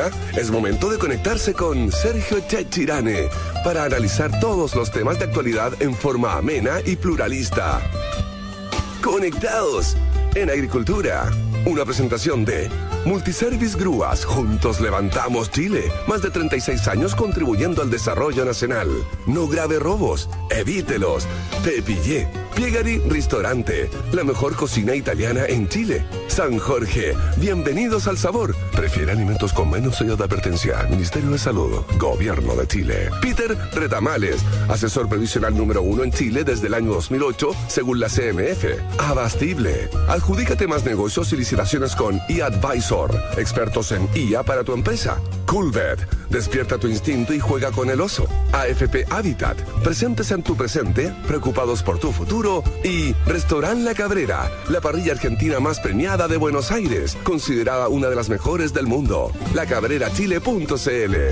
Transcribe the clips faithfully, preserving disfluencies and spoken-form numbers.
Ahora es momento de conectarse con Sergio Chechirane para analizar todos los temas de actualidad en forma amena y pluralista. Conectados en Agricultura. Una presentación de Multiservice Grúas. Juntos levantamos Chile. Más de treinta y seis años contribuyendo al desarrollo nacional. No grave robos. Evítelos. Te pillé. Piegari Ristorante. La mejor cocina italiana en Chile. San Jorge. Bienvenidos al sabor. Prefiere alimentos con menos sello de advertencia. Ministerio de Salud. Gobierno de Chile. Peter Retamales. Asesor previsional número uno en Chile desde el año dos mil ocho, según la C M F. Abastible. Adjudícate más negocios y licitaciones con eAdvisor. Expertos en I A para tu empresa. Coolbet. Despierta tu instinto y juega con el oso. A F P Habitat. Presentes en tu presente, preocupados por tu futuro. Y Restaurant La Cabrera, la parrilla argentina más premiada de Buenos Aires, considerada una de las mejores del mundo. la cabrera chile punto c l.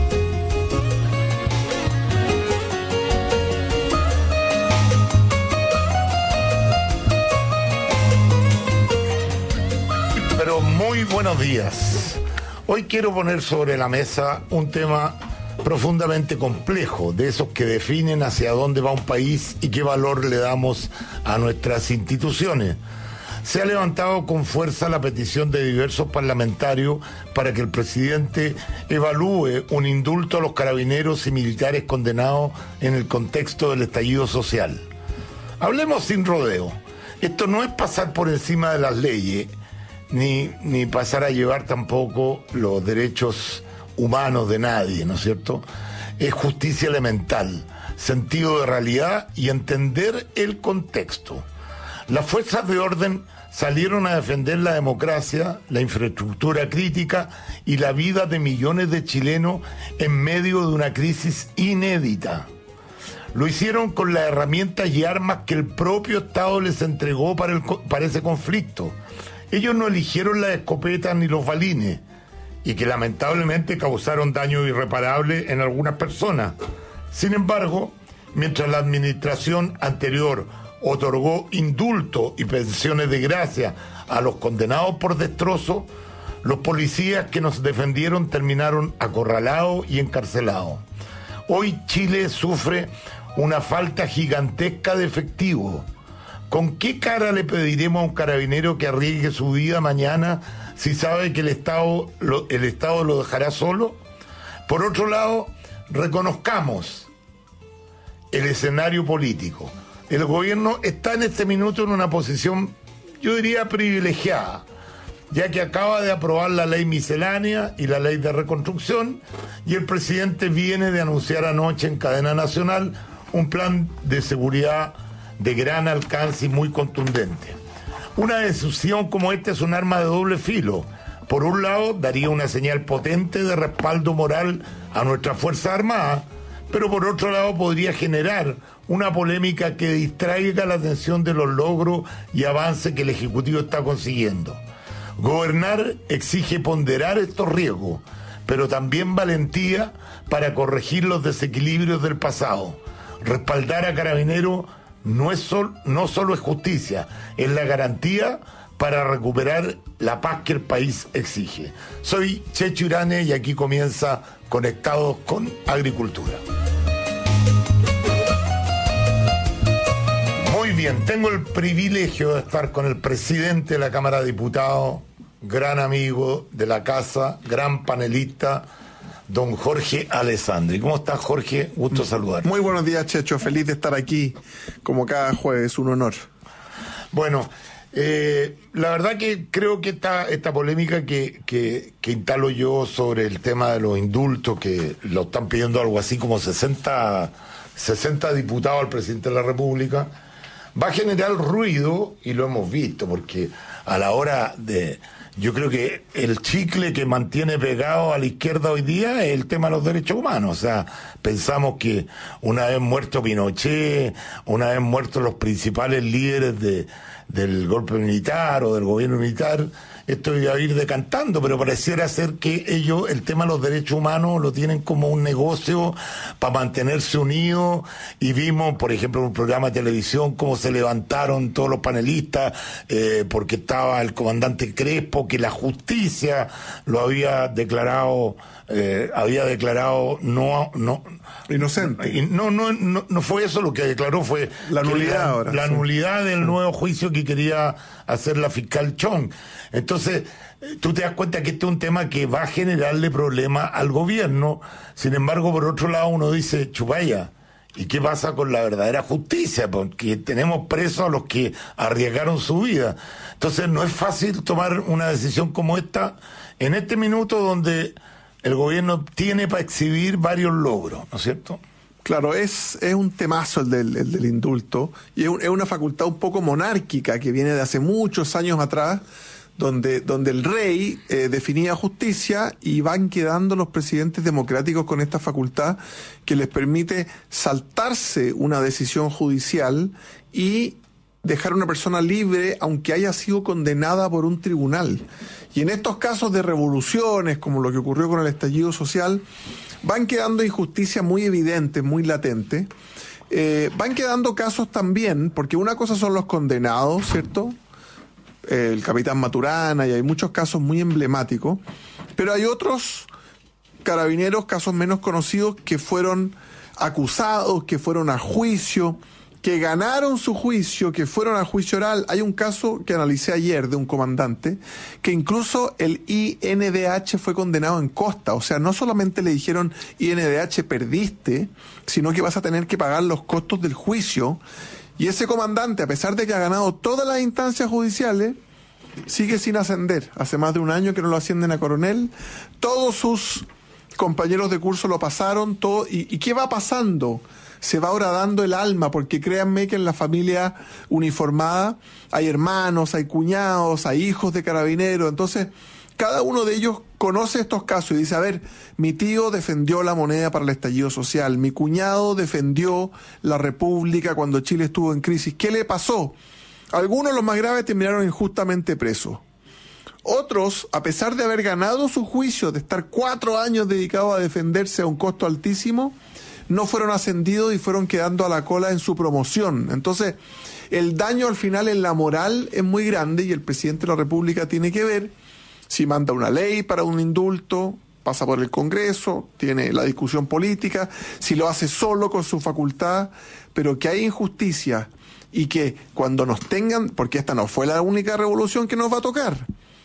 Pero muy buenos días. Hoy quiero poner sobre la mesa un tema profundamente complejo, de esos que definen hacia dónde va un país y qué valor le damos a nuestras instituciones. Se ha levantado con fuerza la petición de diversos parlamentarios para que el presidente evalúe un indulto a los carabineros y militares condenados en el contexto del estallido social. Hablemos sin rodeo. Esto no es pasar por encima de las leyes, ni, ni pasar a llevar tampoco los derechos humanos de nadie, ¿no es cierto? Es justicia elemental, sentido de realidad y entender el contexto. Las fuerzas de orden salieron a defender la democracia, la infraestructura crítica y la vida de millones de chilenos en medio de una crisis inédita. Lo hicieron con las herramientas y armas que el propio Estado les entregó para, el, para ese conflicto. Ellos no eligieron las escopetas ni los balines, y que lamentablemente causaron daño irreparable en algunas personas. Sin embargo, mientras la administración anterior otorgó indulto y pensiones de gracia a los condenados por destrozo, los policías que nos defendieron terminaron acorralados y encarcelados. Hoy Chile sufre una falta gigantesca de efectivo. ¿Con qué cara le pediremos a un carabinero que arriesgue su vida mañana si sabe que el Estado lo, el Estado lo dejará solo? Por otro lado, reconozcamos el escenario político. El gobierno está en este minuto en una posición, yo diría, privilegiada, ya que acaba de aprobar la ley miscelánea y la ley de reconstrucción, y el presidente viene de anunciar anoche en cadena nacional un plan de seguridad de gran alcance y muy contundente. Una decisión como esta es un arma de doble filo. Por un lado, daría una señal potente de respaldo moral a nuestras Fuerzas Armadas, pero por otro lado podría generar una polémica que distraiga la atención de los logros y avances que el Ejecutivo está consiguiendo. Gobernar exige ponderar estos riesgos, pero también valentía para corregir los desequilibrios del pasado. Respaldar a Carabineros no es sol, no solo es justicia, es la garantía para recuperar la paz que el país exige. Soy Checho Irane y aquí comienza Conectados con Agricultura. Muy bien, tengo el privilegio de estar con el presidente de la Cámara de Diputados, gran amigo de la casa, gran panelista, don Jorge Alessandri. ¿Cómo estás, Jorge? Gusto saludar. Muy buenos días, Checho. Feliz de estar aquí, como cada jueves. Un honor. Bueno, eh, la verdad que creo que esta, esta polémica que, que, que instalo yo sobre el tema de los indultos, que lo están pidiendo algo así como sesenta, sesenta diputados al presidente de la República, va a generar ruido, y lo hemos visto, porque a la hora de... Yo creo que el chicle que mantiene pegado a la izquierda hoy día es el tema de los derechos humanos. O sea, pensamos que una vez muerto Pinochet, una vez muertos los principales líderes de, del golpe militar o del gobierno militar, esto iba a ir decantando, pero pareciera ser que ellos el tema de los derechos humanos lo tienen como un negocio para mantenerse unidos, y vimos, por ejemplo, en un programa de televisión cómo se levantaron todos los panelistas eh, porque estaba el comandante Crespo, que la justicia lo había declarado, eh, había declarado no, no inocente. No, no, no, no fue eso, lo que declaró fue la nulidad la, ahora. La sí. nulidad del sí. nuevo juicio que quería hacer la fiscal Chong. Entonces, tú te das cuenta que este es un tema que va a generarle problemas al gobierno. Sin embargo, por otro lado, uno dice, chupaya, ¿y qué pasa con la verdadera justicia? Porque tenemos presos a los que arriesgaron su vida. Entonces no es fácil tomar una decisión como esta en este minuto donde el gobierno tiene para exhibir varios logros, ¿no es cierto? Claro, es, es un temazo el del, el del indulto, y es, un, es una facultad un poco monárquica que viene de hace muchos años atrás, donde, donde el rey eh, definía justicia y van quedando los presidentes democráticos con esta facultad que les permite saltarse una decisión judicial y dejar a una persona libre aunque haya sido condenada por un tribunal. Y en estos casos de revoluciones, como lo que ocurrió con el estallido social, van quedando injusticias muy evidentes, muy latentes. Eh, van quedando casos también, porque una cosa son los condenados, ¿cierto?, el capitán Maturana, y hay muchos casos muy emblemáticos, pero hay otros carabineros, casos menos conocidos, que fueron acusados, que fueron a juicio, que ganaron su juicio, que fueron a juicio oral. Hay un caso que analicé ayer de un comandante, que incluso el I N D H fue condenado en costa, o sea, no solamente le dijeron I N D H perdiste, sino que vas a tener que pagar los costos del juicio. Y ese comandante, a pesar de que ha ganado todas las instancias judiciales, sigue sin ascender. Hace más de un año que no lo ascienden a coronel. Todos sus compañeros de curso lo pasaron. Todo, y, ¿Y qué va pasando? Se va horadando el alma, porque créanme que en la familia uniformada hay hermanos, hay cuñados, hay hijos de carabineros. Entonces, cada uno de ellos conoce estos casos y dice, a ver, mi tío defendió la moneda para el estallido social, mi cuñado defendió la república cuando Chile estuvo en crisis. ¿Qué le pasó? Algunos, los más graves, terminaron injustamente presos. Otros, a pesar de haber ganado su juicio, de estar cuatro años dedicados a defenderse a un costo altísimo, no fueron ascendidos y fueron quedando a la cola en su promoción. Entonces, el daño al final en la moral es muy grande y el presidente de la República tiene que ver si manda una ley para un indulto, pasa por el Congreso, tiene la discusión política, si lo hace solo con su facultad, pero que hay injusticia y que cuando nos tengan, porque esta no fue la única revolución que nos va a tocar,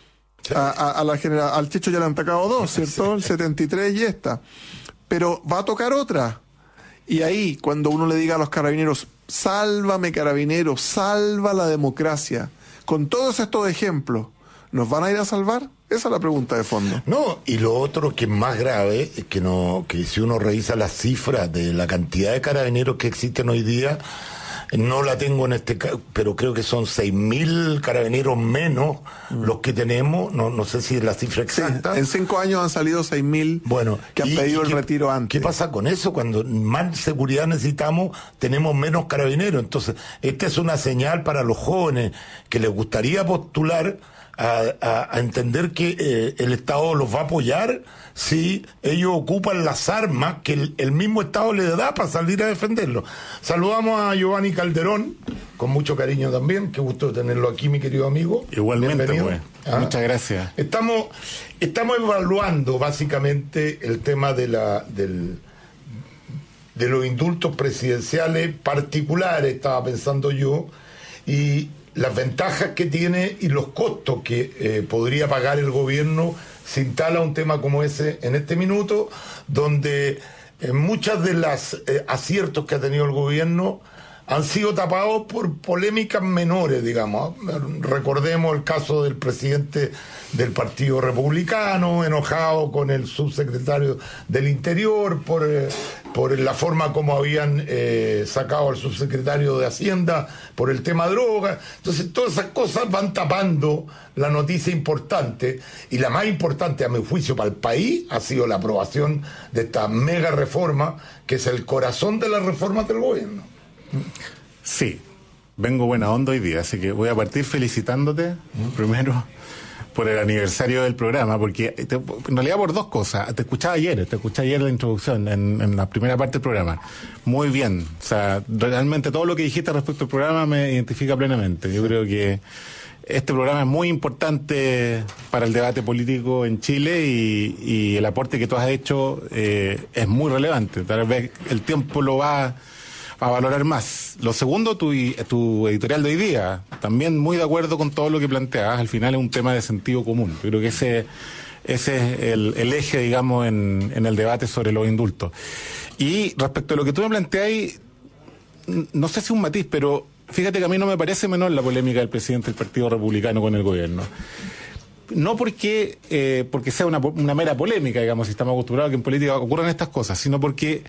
a, a, a la general, al Checho ya le han tocado dos, ¿cierto? El setenta y tres y esta, pero va a tocar otra. Y ahí, cuando uno le diga a los carabineros, sálvame carabineros, salva la democracia, con todos estos ejemplos, ¿nos van a ir a salvar? Esa es la pregunta de fondo. No, y lo otro que es más grave es que no, que si uno revisa las cifras de la cantidad de carabineros que existen hoy día, no la tengo en este caso, pero creo que son seis mil carabineros menos mm. los que tenemos, no, no sé si es la cifra exacta. Sí, en cinco años han salido seis mil bueno, que han y, pedido y el qué, retiro antes. ¿Qué pasa con eso? Cuando más seguridad necesitamos, tenemos menos carabineros. Entonces, esta es una señal para los jóvenes que les gustaría postular A, a, a entender que eh, el Estado los va a apoyar si ellos ocupan las armas que el, el mismo Estado les da para salir a defenderlo. Saludamos a Giovanni Calderón, con mucho cariño también, qué gusto tenerlo aquí, mi querido amigo. Igualmente, pues. ¿Ah? Muchas gracias. Estamos, estamos evaluando básicamente el tema de la del de los indultos presidenciales particulares, estaba pensando yo, y las ventajas que tiene y los costos que eh, podría pagar el gobierno si instala un tema como ese en este minuto, donde eh, muchas de las eh, aciertos que ha tenido el gobierno han sido tapados por polémicas menores, digamos. Recordemos el caso del presidente del Partido Republicano, enojado con el subsecretario del Interior por, eh, por la forma como habían eh, sacado al subsecretario de Hacienda por el tema droga. Entonces, todas esas cosas van tapando la noticia importante, y la más importante, a mi juicio, para el país, ha sido la aprobación de esta mega reforma, que es el corazón de las reformas del gobierno. Sí, vengo buena onda hoy día, así que voy a partir felicitándote ¿Mm? primero por el aniversario del programa, porque te, en realidad por dos cosas. Te escuchaba ayer, te escuché ayer la introducción, en, en la primera parte del programa. Muy bien, o sea, realmente todo lo que dijiste respecto al programa me identifica plenamente. Yo creo que este programa es muy importante para el debate político en Chile y, y el aporte que tú has hecho eh, es muy relevante. Tal vez el tiempo lo va a valorar más. Lo segundo, tu, tu editorial de hoy día, también muy de acuerdo con todo lo que planteas. Al final es un tema de sentido común. Yo creo que ese, ese es el, el eje, digamos, en, en el debate sobre los indultos. Y respecto a lo que tú me planteas, no sé si un matiz, pero fíjate que a mí no me parece menor la polémica del presidente del Partido Republicano con el gobierno. No porque eh, porque sea una, una mera polémica, digamos, si estamos acostumbrados a que en política ocurran estas cosas, sino porque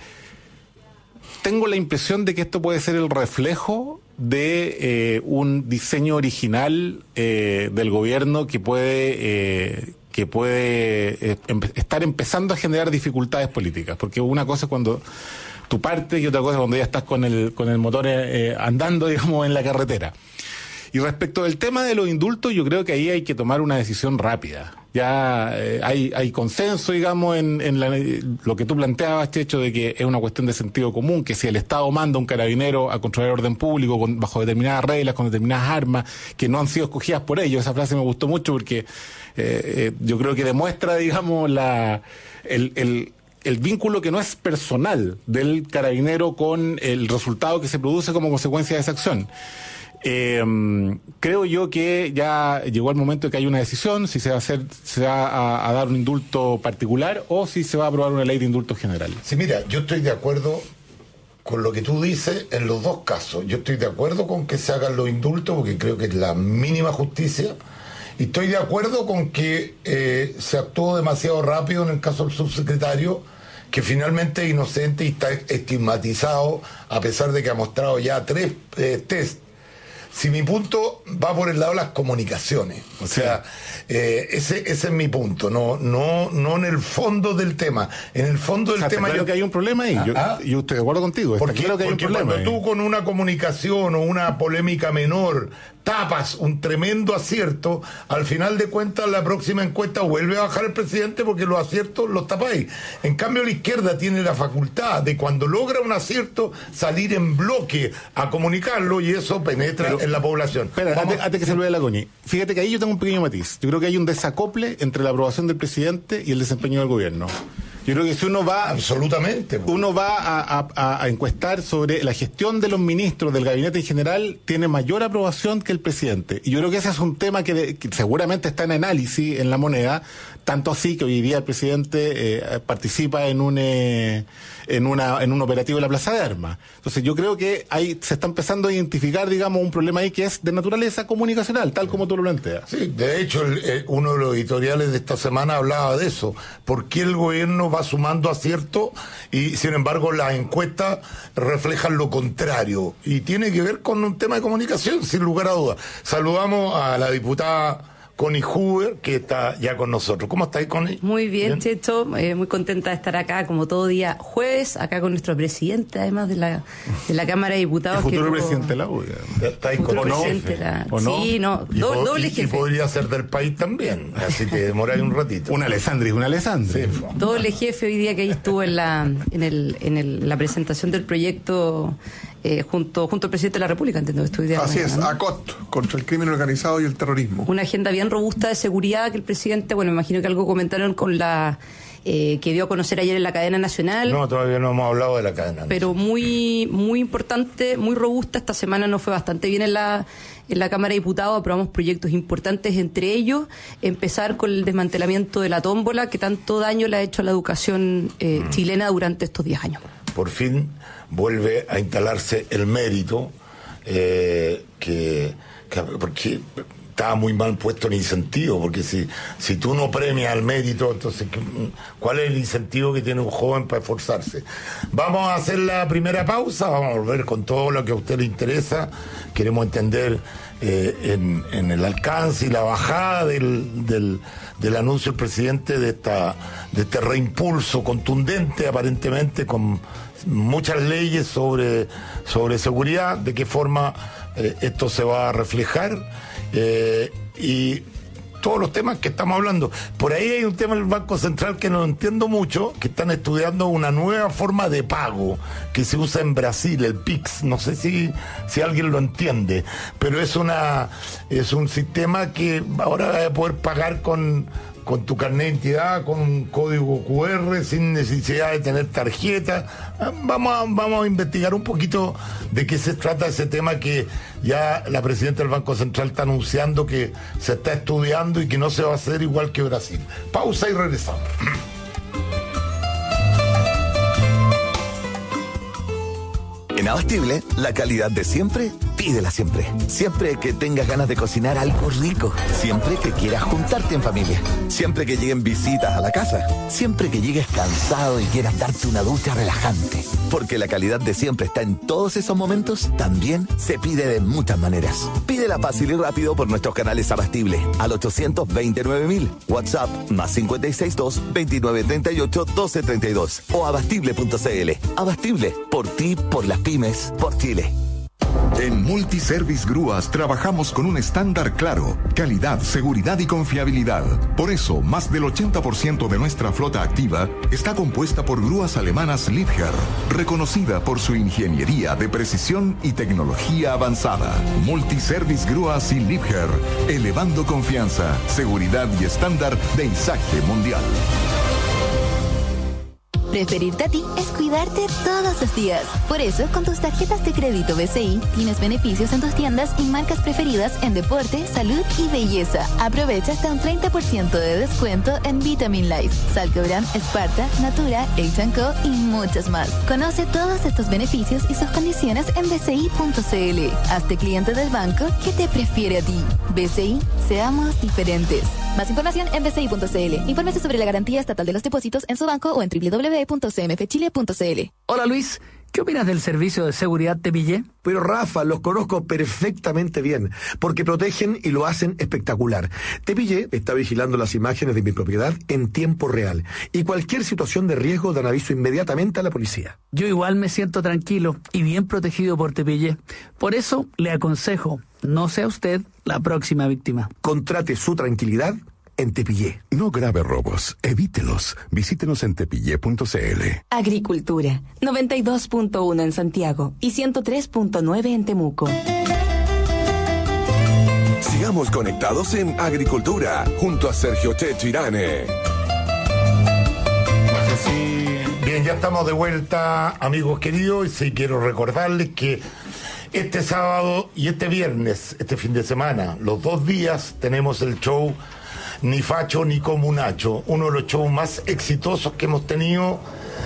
tengo la impresión de que esto puede ser el reflejo de eh, un diseño original eh, del gobierno que puede eh, que puede eh, em- estar empezando a generar dificultades políticas, porque una cosa es cuando tu parte y otra cosa es cuando ya estás con el con el motor eh, andando, digamos, en la carretera. Y respecto del tema de los indultos, yo creo que ahí hay que tomar una decisión rápida. Ya eh, hay hay consenso, digamos, en, en la, lo que tú planteabas, Checho, de que es una cuestión de sentido común, que si el Estado manda a un carabinero a controlar el orden público con, bajo determinadas reglas, con determinadas armas, que no han sido escogidas por ellos, esa frase me gustó mucho porque eh, eh, yo creo que demuestra, digamos, la el, el el vínculo que no es personal del carabinero con el resultado que se produce como consecuencia de esa acción. Eh, creo yo que ya llegó el momento de que haya una decisión si se va a hacer, se va a, a dar un indulto particular o si se va a aprobar una ley de indultos generales. Sí, mira, yo estoy de acuerdo con lo que tú dices en los dos casos. Yo estoy de acuerdo con que se hagan los indultos porque creo que es la mínima justicia. Y estoy de acuerdo con que eh, se actuó demasiado rápido en el caso del subsecretario, que finalmente es inocente y está estigmatizado, a pesar de que ha mostrado ya tres eh, test. Si mi punto va por el lado de las comunicaciones, o sea, eh, ese, ese es mi punto, no, no, no en el fondo del tema. En el fondo del o sea, tema. Claro yo... que hay un problema ahí. Yo, ¿Ah? yo estoy de acuerdo contigo. Está Porque, claro que hay un porque problema cuando ahí. tú con una comunicación o una polémica menor tapas un tremendo acierto, al final de cuentas la próxima encuesta vuelve a bajar el presidente porque los aciertos los tapáis. En cambio la izquierda tiene la facultad de cuando logra un acierto salir en bloque a comunicarlo y eso penetra Pero, en la población. Espera, Vamos... antes, antes que se lo dé la Coñi. Fíjate que ahí yo tengo un pequeño matiz. Yo creo que hay un desacople entre la aprobación del presidente y el desempeño del gobierno. Yo creo que si uno va... Absolutamente. Uno va a, a, a encuestar sobre la gestión de los ministros del gabinete en general, tiene mayor aprobación que el presidente. Y yo creo que ese es un tema que, de, que seguramente está en análisis en La Moneda, tanto así que hoy día el presidente eh, participa en un eh, en una en un operativo de la Plaza de Armas. Entonces yo creo que ahí se está empezando a identificar, digamos, un problema ahí que es de naturaleza comunicacional, tal como tú lo planteas. Sí, de hecho, el, el, uno de los editoriales de esta semana hablaba de eso. ¿Por qué el gobierno va sumando aciertos y, sin embargo, las encuestas reflejan lo contrario? Y tiene que ver con un tema de comunicación, sin lugar a dudas. Saludamos a la diputada Connie Huber, que está ya con nosotros. ¿Cómo estáis, Connie? Muy bien, bien. Checho, eh, muy contenta de estar acá, como todo día jueves, acá con nuestro presidente, además de la de la Cámara de Diputados. El futuro que presidente de la U. ¿Estáis futuro con presidente la... ¿O no? Sí, no, y, do, po doble y, jefe. y podría ser del país también, así que demoráis un ratito. Un Alessandri, un Alessandri. Sí. Doble jefe hoy día que ahí estuvo en la en el en el, la presentación del proyecto eh, junto junto al presidente de la República, entiendo que estoy de Así es, ¿no? A C O T, contra el crimen organizado y el terrorismo. Una agenda bien robusta de seguridad que el presidente, bueno, me imagino que algo comentaron con la eh, que dio a conocer ayer en la cadena nacional. No, todavía no hemos hablado de la cadena. Pero muy muy importante, muy robusta. Esta semana nos fue bastante bien en la en la Cámara de Diputados, aprobamos proyectos importantes, entre ellos empezar con el desmantelamiento de la tómbola que tanto daño le ha hecho a la educación eh, mm. chilena durante estos diez años. Por fin vuelve a instalarse el mérito eh, que, que porque estaba muy mal puesto el incentivo, porque si, si tú no premias el mérito, entonces ¿cuál es el incentivo que tiene un joven para esforzarse? Vamos a hacer la primera pausa, vamos a volver con todo lo que a usted le interesa. Queremos entender eh, en, en el alcance y la bajada del, del, del anuncio del presidente de esta de este reimpulso contundente, aparentemente con muchas leyes sobre, sobre seguridad, de qué forma eh, esto se va a reflejar. Eh, y todos los temas que estamos hablando. Por ahí hay un tema del Banco Central que no entiendo mucho, que están estudiando una nueva forma de pago que se usa en Brasil, el Pix. No sé si, si alguien lo entiende, pero es una es un sistema que ahora vas a poder pagar con con tu carnet de identidad, con un código cu erre, sin necesidad de tener tarjeta. Vamos a, vamos a investigar un poquito de qué se trata ese tema que ya la presidenta del Banco Central está anunciando que se está estudiando y que no se va a hacer igual que Brasil. Pausa y regresamos. En Abastible, la calidad de siempre, pídela siempre. Siempre que tengas ganas de cocinar algo rico. Siempre que quieras juntarte en familia. Siempre que lleguen visitas a la casa. Siempre que llegues cansado y quieras darte una ducha relajante. Porque la calidad de siempre está en todos esos momentos, también se pide de muchas maneras. Pídela fácil y rápido por nuestros canales Abastible al ochocientos veintinueve mil. WhatsApp más cincuenta y seis dos veintinueve treinta y ocho doce treinta y dos o abastible punto cl. Abastible, por ti, por las pymes, por Chile. En Multiservice Grúas trabajamos con un estándar claro, calidad, seguridad y confiabilidad. Por eso, más del ochenta por ciento de nuestra flota activa está compuesta por grúas alemanas Liebherr, reconocida por su ingeniería de precisión y tecnología avanzada. Multiservice Grúas y Liebherr, elevando confianza, seguridad y estándar de izaje mundial. Preferirte a ti es cuidarte todos los días. Por eso, con tus tarjetas de crédito B C I, tienes beneficios en tus tiendas y marcas preferidas en deporte, salud y belleza. Aprovecha hasta un treinta por ciento de descuento en Vitamin Life, Salcobran, Sparta, Natura, H and Co y muchos más. Conoce todos estos beneficios y sus condiciones en b c i punto c l. Hazte cliente del banco que te prefiere a ti. B C I, seamos diferentes. Más información en b c i punto c l. Infórmese sobre la garantía estatal de los depósitos en su banco o en w w w punto c m f chile punto c l. Hola Luis, ¿qué opinas del servicio de seguridad Tepillé? Pero Rafa, los conozco perfectamente bien, porque protegen y lo hacen espectacular. Tepillé está vigilando las imágenes de mi propiedad en tiempo real y cualquier situación de riesgo dan aviso inmediatamente a la policía. Yo igual me siento tranquilo y bien protegido por Tepillé. Por eso le aconsejo, no sea usted la próxima víctima. Contrate su tranquilidad en Tepillé. No grave robos, evítelos. Visítenos en tepillé punto c l. Agricultura, noventa y dos punto uno en Santiago y ciento tres punto nueve en Temuco. Sigamos conectados en Agricultura, junto a Sergio Checho Irane. No sé si... Bien, ya estamos de vuelta, amigos queridos, y sí quiero recordarles que este sábado y este viernes, este fin de semana, los dos días, tenemos el show Ni Facho ni Comunacho, uno de los shows más exitosos que hemos tenido.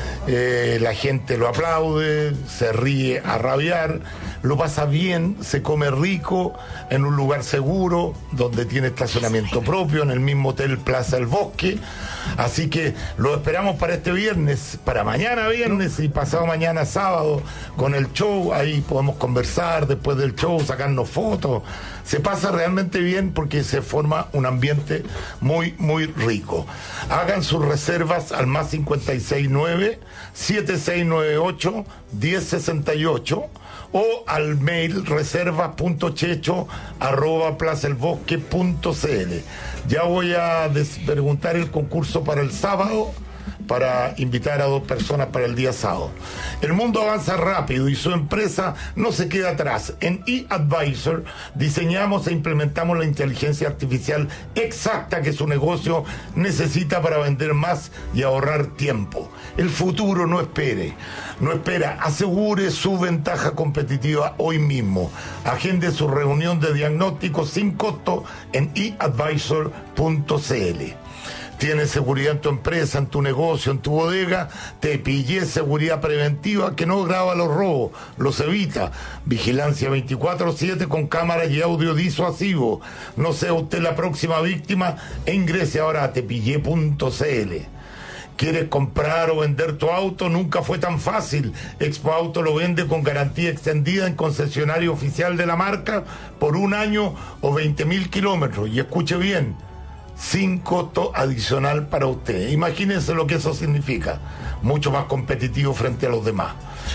Eh, la gente lo aplaude, se ríe a rabiar, lo pasa bien, se come rico en un lugar seguro, donde tiene estacionamiento propio, en el mismo hotel Plaza El Bosque. Así que lo esperamos para este viernes, para mañana viernes y pasado mañana sábado, con el show. Ahí podemos conversar después del show, sacarnos fotos. Se pasa realmente bien porque se forma un ambiente muy, muy rico. Hagan sus reservas al más cincuenta y seis nueve, siete seis nueve ocho, uno cero seis ocho o al mail reservas punto checho arroba plaza el bosque punto c l. Ya voy a preguntar el concurso para el sábado, para invitar a dos personas para el día sábado. El mundo avanza rápido y su empresa no se queda atrás. En eAdvisor diseñamos e implementamos la inteligencia artificial exacta que su negocio necesita para vender más y ahorrar tiempo. El futuro no espere, no espera, asegure su ventaja competitiva hoy mismo. Agende su reunión de diagnóstico sin costo en e advisor punto c l. Tienes seguridad en tu empresa, en tu negocio, en tu bodega. Tepillé Seguridad Preventiva que no graba los robos, los evita. Vigilancia veinticuatro siete con cámaras y audio disuasivo. No sea usted la próxima víctima e ingrese ahora a tepillé punto c l. ¿Quieres comprar o vender tu auto? Nunca fue tan fácil. Expo Auto lo vende con garantía extendida en concesionario oficial de la marca por un año o veinte mil kilómetros. Y escuche bien, sin costo adicional para usted. Imagínense lo que eso significa. Mucho más competitivo frente a los demás.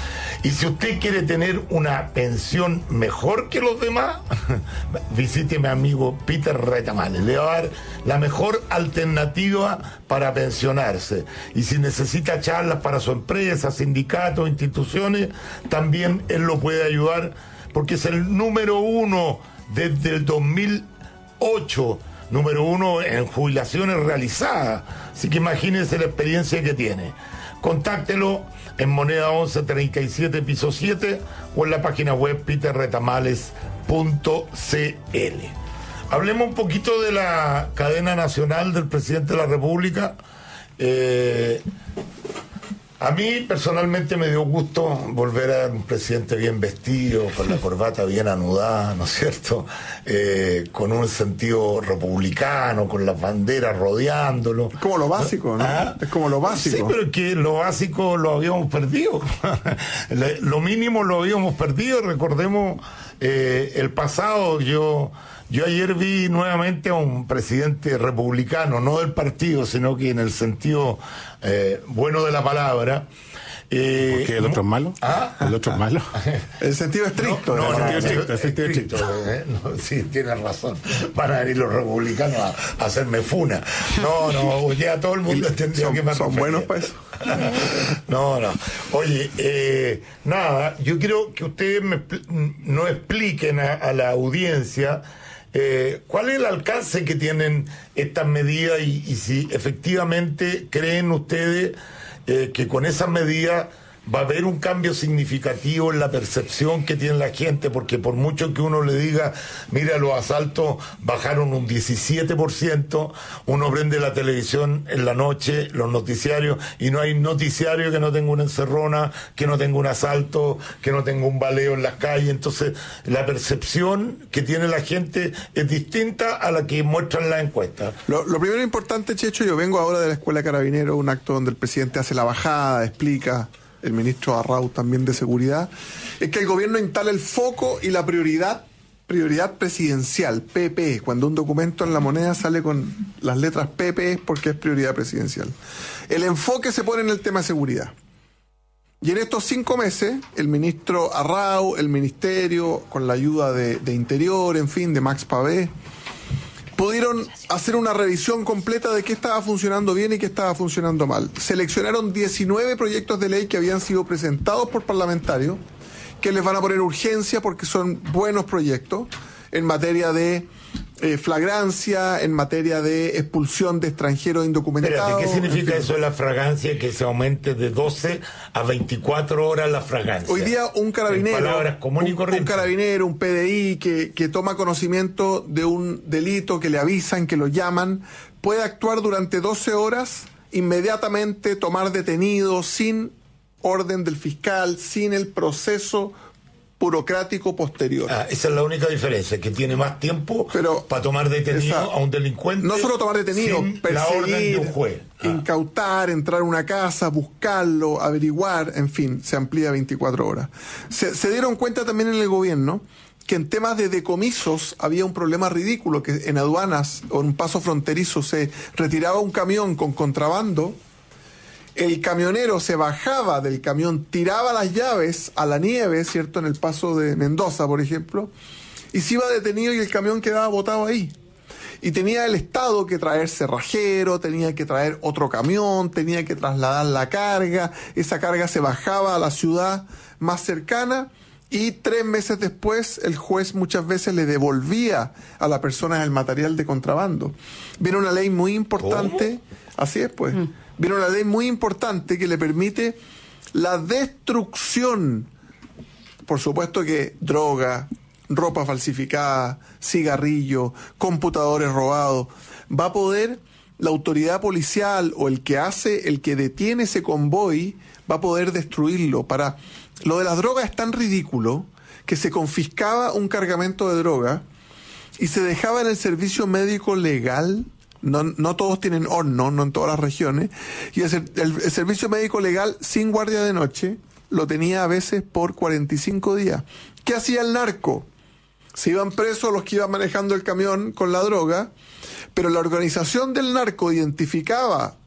Y si usted quiere tener una pensión mejor que los demás, visite a mi amigo Peter Retamales. Le va a dar la mejor alternativa para pensionarse. Y si necesita charlas para su empresa, sindicatos, instituciones, también él lo puede ayudar, porque es el número uno desde el dos mil ocho, número uno en jubilaciones realizadas. Así que imagínense la experiencia que tiene. Contáctelo en Moneda once treinta y siete, piso siete, o en la página web peter retamales punto c l. Hablemos un poquito de la cadena nacional del presidente de la República. Eh, a mí personalmente me dio gusto volver a ver un presidente bien vestido, con la corbata bien anudada, ¿no es cierto? Eh, con un sentido republicano, con las banderas rodeándolo. Es como lo básico, ¿no? ¿Ah? Es como lo básico. Sí, pero es que lo básico lo habíamos perdido. Lo mínimo lo habíamos perdido. Recordemos eh, el pasado. Yo... Yo ayer vi nuevamente a un presidente republicano, no del partido, sino que en el sentido eh, bueno de la palabra. Eh, ¿Por qué el otro es malo? ¿Ah? ¿El otro es malo? El sentido estricto. No, no, no, no, el sentido estricto, estricto, eh, no, sí, tienes razón. Van a venir los republicanos a, a hacerme funa. No, no, ya todo el mundo entendió son, que me son refería. buenos para eso. No, no. Oye, eh, nada, yo quiero que ustedes me, nos expliquen a, a la audiencia Eh, ¿cuál es el alcance que tienen estas medidas y, y si efectivamente creen ustedes eh, que con esas medidas va a haber un cambio significativo en la percepción que tiene la gente? Porque por mucho que uno le diga, mira, los asaltos bajaron un diecisiete por ciento, uno prende la televisión en la noche, los noticiarios, y no hay noticiario que no tenga una encerrona, que no tenga un asalto, que no tenga un baleo en las calles. Entonces, la percepción que tiene la gente es distinta a la que muestran las encuestas. Lo, lo primero importante, Checho, yo vengo ahora de la Escuela de Carabineros, un acto donde el presidente hace la bajada, explica, el ministro Arrau también de Seguridad, es que el gobierno instala el foco y la prioridad, prioridad presidencial, P P. Cuando un documento en la moneda sale con las letras P P es porque es prioridad presidencial. El enfoque se pone en el tema de seguridad. Y en estos cinco meses, el ministro Arrau, el ministerio, con la ayuda de, de Interior, en fin, de Max Pavé, pudieron hacer una revisión completa de qué estaba funcionando bien y qué estaba funcionando mal. Seleccionaron diecinueve proyectos de ley que habían sido presentados por parlamentarios, que les van a poner urgencia porque son buenos proyectos en materia de eh, flagrancia, en materia de expulsión de extranjeros indocumentados. Espérate, ¿qué significa eso de la fragancia? Que se aumente de doce a veinticuatro horas la fragancia. Hoy día un carabinero, en palabras común y un, corriente. un carabinero, un P D I que, que toma conocimiento de un delito, que le avisan, que lo llaman, puede actuar durante doce horas, inmediatamente tomar detenido sin orden del fiscal, sin el proceso burocrático posterior. Ah, esa es la única diferencia, que tiene más tiempo Pero, para tomar detenido esa, a un delincuente. No solo tomar detenido, sin perseguir, la orden de un juez. Ah. Incautar, entrar a una casa, buscarlo, averiguar, en fin, se amplía veinticuatro horas. Se, se dieron cuenta también en el gobierno que en temas de decomisos había un problema ridículo, que en aduanas o en un paso fronterizo se retiraba un camión con contrabando, el camionero se bajaba del camión, tiraba las llaves a la nieve, ¿cierto?, en el paso de Mendoza, por ejemplo, y se iba detenido y el camión quedaba botado ahí. Y tenía el Estado que traer cerrajero, tenía que traer otro camión, tenía que trasladar la carga, esa carga se bajaba a la ciudad más cercana y tres meses después el juez muchas veces le devolvía a la persona el material de contrabando. Viene una ley muy importante, ¿cómo? Así es pues, mm. viene una ley muy importante que le permite la destrucción, por supuesto que droga, ropa falsificada, cigarrillo, computadores robados, va a poder la autoridad policial o el que hace, el que detiene ese convoy, va a poder destruirlo. Para lo de las drogas es tan ridículo que se confiscaba un cargamento de droga y se dejaba en el servicio médico legal. No, no todos tienen horno, no en todas las regiones, y el, el, el servicio médico legal sin guardia de noche lo tenía a veces por cuarenta y cinco días. ¿Qué hacía el narco? Se iban presos los que iban manejando el camión con la droga, pero la organización del narco identificaba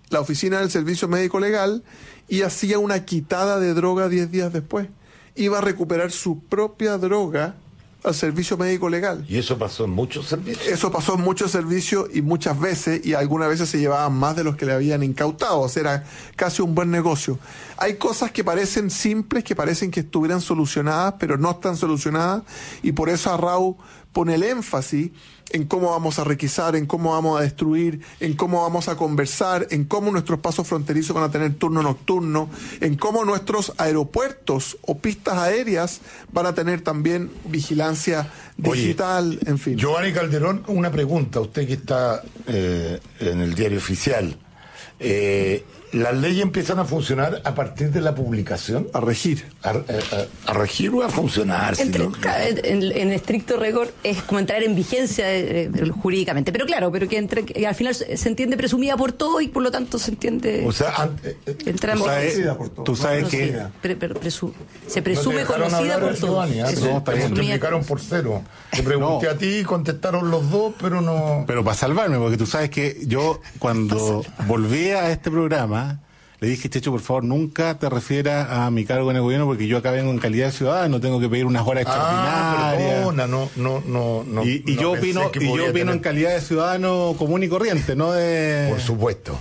la oficina del Servicio Médico Legal y hacía una quitada de droga diez días después. Iba a recuperar su propia droga al Servicio Médico Legal. Y eso pasó en muchos servicios. Eso pasó en muchos servicios y muchas veces, y algunas veces se llevaban más de los que le habían incautado, o sea, era casi un buen negocio. Hay cosas que parecen simples, que parecen que estuvieran solucionadas, pero no están solucionadas, y por eso Arrau pone el énfasis en cómo vamos a requisar, en cómo vamos a destruir, en cómo vamos a conversar, en cómo nuestros pasos fronterizos van a tener turno nocturno, en cómo nuestros aeropuertos o pistas aéreas van a tener también vigilancia digital, Oye, en fin. Giovanni Calderón, una pregunta, usted que está eh, en el diario oficial. Eh, ¿Las leyes empiezan a funcionar a partir de la publicación? A regir. ¿A, a, a regir o a funcionar? Entre, si no? en, en estricto rigor es como entrar en vigencia eh, jurídicamente, pero claro, pero que, entre, que al final se entiende presumida por todo y por lo tanto se entiende... O sea, ante, entra en tú sabes, tú sabes que... No, pre, pre, presu, se presume no conocida por todos. Giovanni, ¿eh? No, te multiplicaron por cero. Te pregunté no. a ti, contestaron los dos, pero no... Pero para salvarme, porque tú sabes que yo cuando volví a este programa... Le dije, Checho, por favor, nunca te refieras a mi cargo en el gobierno porque yo acá vengo en calidad de ciudadano, tengo que pedir unas horas ah, extraordinarias. Perdona, no, no, no, no. Y, y no yo opino, y yo opino tener... en calidad de ciudadano común y corriente, no de... Por supuesto.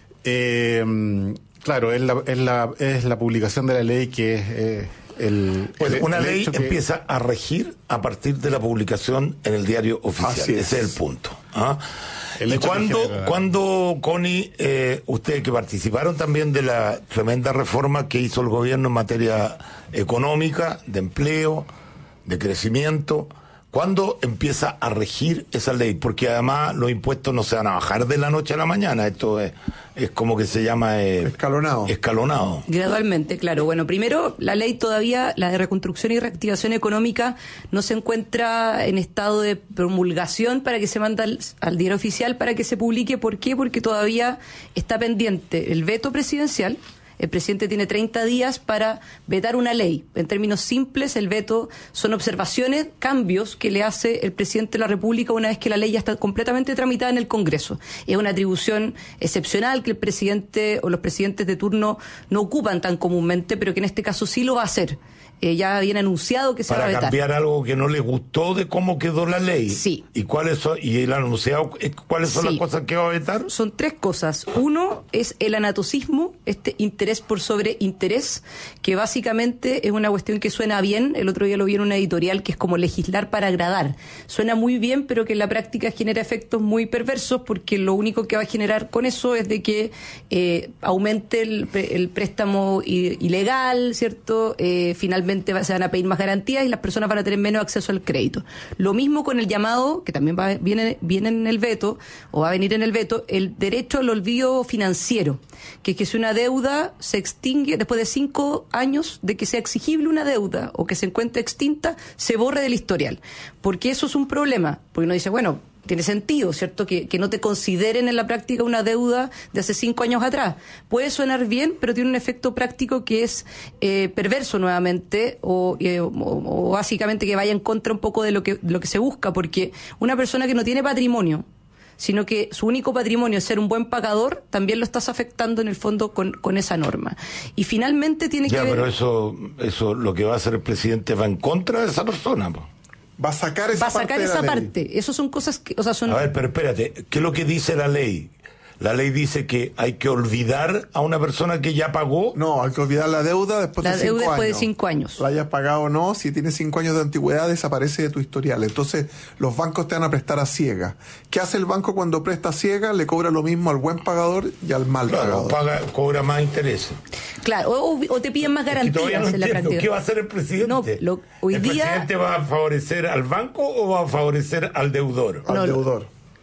Eh, claro, es la, es, la, es la publicación de la ley que es... Eh, El, pues el, una el ley que... empieza a regir a partir de la publicación en el diario oficial. Así es. Ese es el punto. ¿Ah? El ¿Y cuándo, cuando, Connie, eh, ustedes que participaron también de la tremenda reforma que hizo el gobierno en materia económica, de empleo, de crecimiento, ¿cuándo empieza a regir esa ley? Porque además los impuestos no se van a bajar de la noche a la mañana. Esto es, es como que se llama... Eh, escalonado. Escalonado. Gradualmente, claro. Bueno, primero, la ley todavía, la de reconstrucción y reactivación económica, no se encuentra en estado de promulgación para que se mande al, al diario oficial para que se publique. ¿Por qué? Porque todavía está pendiente el veto presidencial. El presidente tiene treinta días para vetar una ley. En términos simples, el veto son observaciones, cambios que le hace el presidente de la República una vez que la ley ya está completamente tramitada en el Congreso. Es una atribución excepcional que el presidente o los presidentes de turno no ocupan tan comúnmente, pero que en este caso sí lo va a hacer. Eh, ya viene anunciado que se para va a vetar. Para cambiar algo que no le gustó de cómo quedó la ley. Sí. ¿Y cuáles son, y el anunciado, cuáles son sí. las cosas que va a vetar? Son tres cosas. Uno es el anatocismo, este interés por sobre interés, que básicamente es una cuestión que suena bien. El otro día lo vi en una editorial que es como legislar para agradar. Suena muy bien, pero que en la práctica genera efectos muy perversos, porque lo único que va a generar con eso es de que eh, aumente el, el préstamo ilegal, ¿cierto? Eh, finalmente se van a pedir más garantías y las personas van a tener menos acceso al crédito. Lo mismo con el llamado, que también va, viene, viene en el veto, o va a venir en el veto, el derecho al olvido financiero, que es que si una deuda se extingue después de cinco años de que sea exigible una deuda o que se encuentre extinta, se borre del historial. Porque eso es un problema, porque uno dice, bueno, tiene sentido, ¿cierto? Que, que no te consideren en la práctica una deuda de hace cinco años atrás. Puede sonar bien, pero tiene un efecto práctico que es eh, perverso nuevamente o, eh, o, o básicamente que vaya en contra un poco de lo que, lo que se busca, porque una persona que no tiene patrimonio, sino que su único patrimonio es ser un buen pagador, también lo estás afectando en el fondo con, con esa norma. Y finalmente tiene ya, que ver... Ya, pero eso, eso lo que va a hacer el presidente va en contra de esa persona, ¿no? Va a sacar esa Va a sacar parte esa de la parte. ley. Eso son cosas que, o sea, son... A ver, pero espérate, ¿qué es lo que dice la ley? La ley dice que hay que olvidar a una persona que ya pagó. No, hay que olvidar la deuda después la de cinco deuda después años. de cinco años. La hayas pagado o no, si tienes cinco años de antigüedad desaparece de tu historial. Entonces los bancos te van a prestar a ciegas. ¿Qué hace el banco cuando presta a ciegas? Le cobra lo mismo al buen pagador y al mal claro, pagador. Paga, cobra más intereses. Claro, o, o te piden más garantías. Es que no en la práctica. ¿Qué va a hacer el presidente? No, lo, hoy ¿El día... presidente va a favorecer al banco o va a favorecer al deudor? Al no, deudor.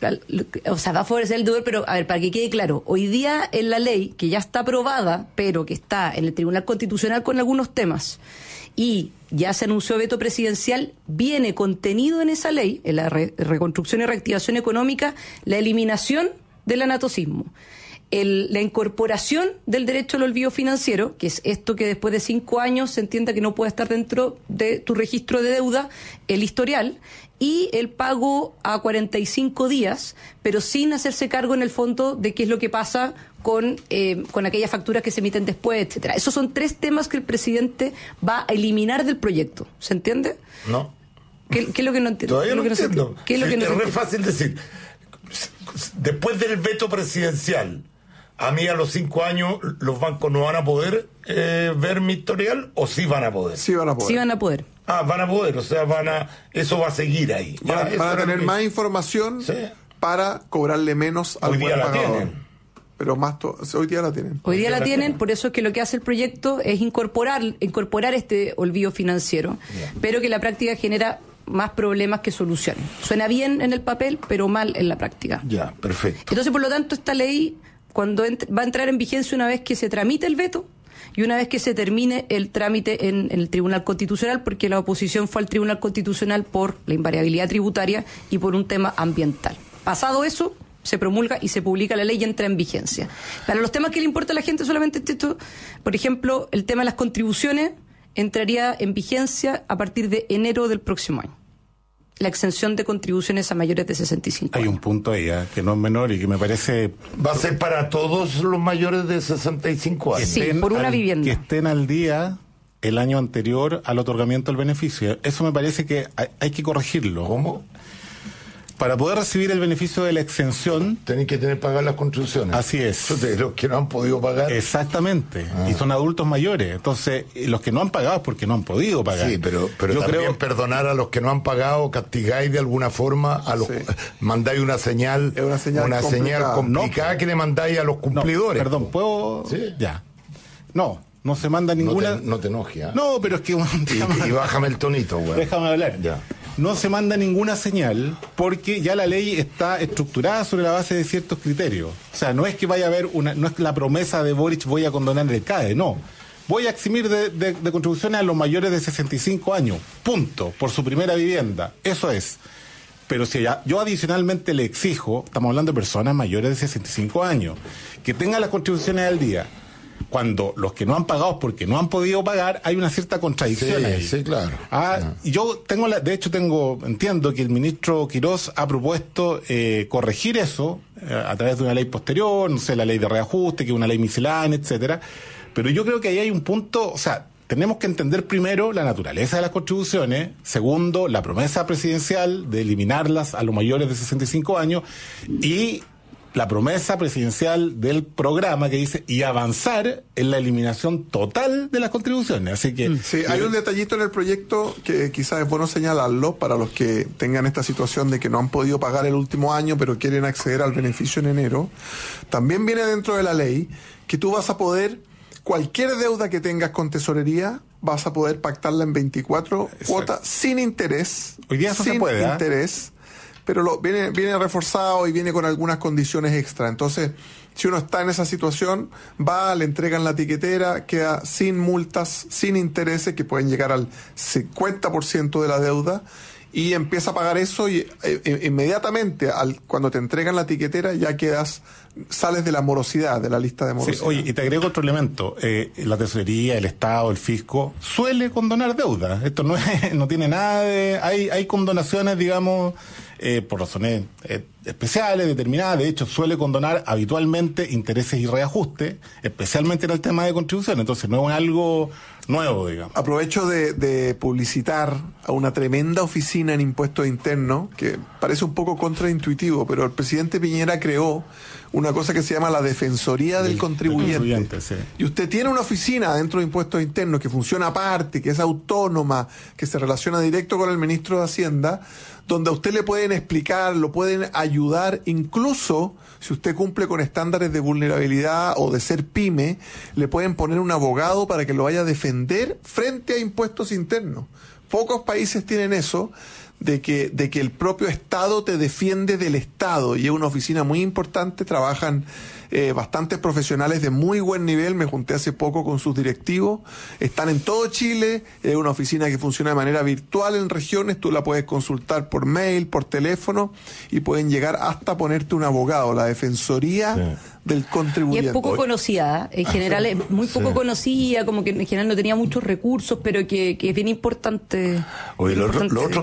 O sea, va a favorecer el deudor, pero a ver, para que quede claro, hoy día en la ley, que ya está aprobada, pero que está en el Tribunal Constitucional con algunos temas, y ya se anunció veto presidencial, viene contenido en esa ley, en la re- reconstrucción y reactivación económica, la eliminación del anatocismo. El, la incorporación del derecho al olvido financiero, que es esto que después de cinco años se entienda que no puede estar dentro de tu registro de deuda, el historial, y el pago a cuarenta y cinco días, pero sin hacerse cargo en el fondo de qué es lo que pasa con, eh, con aquellas facturas que se emiten después, etcétera. Esos son tres temas que el presidente va a eliminar del proyecto. ¿Se entiende? No. ¿Qué, qué es lo que no entiendo? Todavía no ¿Qué es lo que entiendo. No ¿Qué es lo sí, que no es se re fácil decir. Después del veto presidencial, a mí a los cinco años los bancos no van a poder eh, ver mi historial, o sí van a poder. Sí van a poder. Sí van a poder. Ah, van a poder, o sea, van a, eso va a seguir ahí. Van, Ya, van a tener mi... más información sí. para cobrarle menos al Hoy buen día la pagador. tienen. Pero más to- hoy día la tienen. Hoy día la tienen, por eso es que lo que hace el proyecto es incorporar, incorporar este olvido financiero, yeah. pero que la práctica genera más problemas que soluciones. Suena bien en el papel, pero mal en la práctica. Ya, perfecto. Entonces, por lo tanto, esta ley cuando entre, va a entrar en vigencia una vez que se tramite el veto y una vez que se termine el trámite en, en el Tribunal Constitucional, porque la oposición fue al Tribunal Constitucional por la invariabilidad tributaria y por un tema ambiental. Pasado eso, se promulga y se publica la ley y entra en vigencia. Para los temas que le importa a la gente solamente esto, por ejemplo, el tema de las contribuciones entraría en vigencia a partir de enero del próximo año. La exención de contribuciones a mayores de sesenta y cinco Hay años. un punto ahí ¿eh? que no es menor y que me parece... ¿Va a ser para todos los mayores de sesenta y cinco años? Sí, por una al, vivienda. Que estén al día el año anterior al otorgamiento del beneficio. Eso me parece que hay, hay que corregirlo. ¿Cómo? Para poder recibir el beneficio de la exención... Tienen que tener que pagar las contribuciones. Así es. De los que no han podido pagar. Exactamente. Ah. Y son adultos mayores. Entonces, los que no han pagado es porque no han podido pagar. Sí, pero, pero Yo también creo... perdonar a los que no han pagado, castigáis de alguna forma, a los Sí. mandáis una señal, Es una señal una complicada. señal complicada No. que le mandáis a los cumplidores. No, perdón, ¿puedo...? Sí. Ya. No, no se manda No ninguna... te, no te enojes. ¿eh? No, pero es que... Y, y bájame el tonito, güey. Déjame hablar. Ya. No se manda ninguna señal porque ya la ley está estructurada sobre la base de ciertos criterios. O sea, no es que vaya a haber una, no es la promesa de Boric voy a condonar el C A E, no. Voy a eximir de, de, de contribuciones a los mayores de sesenta y cinco años, punto, por su primera vivienda. Eso es. Pero si ya, yo adicionalmente le exijo, estamos hablando de personas mayores de sesenta y cinco años, que tengan las contribuciones al día, cuando los que no han pagado porque no han podido pagar, hay una cierta contradicción Sí, ahí. sí, claro. Ah, Ah. y yo tengo la, de hecho tengo, entiendo que el ministro Quirós ha propuesto eh, corregir eso eh, a través de una ley posterior, no sé, la ley de reajuste, que es una ley miscelánea, etcétera. Pero yo creo que ahí hay un punto, o sea, tenemos que entender primero la naturaleza de las contribuciones, segundo, la promesa presidencial de eliminarlas a los mayores de sesenta y cinco años y la promesa presidencial del programa que dice y avanzar en la eliminación total de las contribuciones. Así que Sí, hay un detallito en el proyecto que quizás es bueno señalarlo para los que tengan esta situación de que no han podido pagar el último año pero quieren acceder al beneficio en enero. También viene dentro de la ley que tú vas a poder, cualquier deuda que tengas con tesorería, vas a poder pactarla en veinticuatro Exacto. cuotas sin interés. Hoy día eso sin se puede, ¿eh? interés. Pero lo, viene, viene reforzado y viene con algunas condiciones extra. Entonces, si uno está en esa situación, va, le entregan la tiquetera, queda sin multas, sin intereses, que pueden llegar al cincuenta por ciento de la deuda, y empieza a pagar eso y eh, inmediatamente, al, cuando te entregan la tiquetera, ya quedas, sales de la morosidad, de la lista de Sí, morosidad. oye, y te agrego otro elemento. Eh, la tesorería, el Estado, el fisco, suele condonar deuda. Esto no es, no tiene nada de... Hay, hay condonaciones, digamos, eh, por razones eh, especiales, determinadas. De hecho, suele condonar habitualmente intereses y reajustes, especialmente en el tema de contribución. Entonces, no es algo nuevo, digamos. Aprovecho de, de publicitar a una tremenda oficina en impuestos internos, que parece un poco contraintuitivo, pero el presidente Piñera creó una cosa que se llama la Defensoría del, Del- Contribuyente. del contribuyente, sí. Y usted tiene una oficina dentro de impuestos internos que funciona aparte, que es autónoma, que se relaciona directo con el ministro de Hacienda, donde a usted le pueden explicar, lo pueden ayudar, incluso si usted cumple con estándares de vulnerabilidad o de ser pyme, le pueden poner un abogado para que lo vaya a defender frente a impuestos internos. Pocos países tienen eso, de que, de que el propio Estado te defiende del Estado, y es una oficina muy importante, trabajan eh, bastantes profesionales de muy buen nivel, me junté hace poco con sus directivos, están en todo Chile, es una oficina que funciona de manera virtual en regiones, tú la puedes consultar por mail, por teléfono, y pueden llegar hasta ponerte un abogado, la Defensoría Sí. del Y Contribuyente. es poco conocida, en general es muy poco Sí. conocida, como que en general no tenía muchos recursos, pero que, que es bien importante. Oye, bien lo otro, importante lo otro que hay que tenerla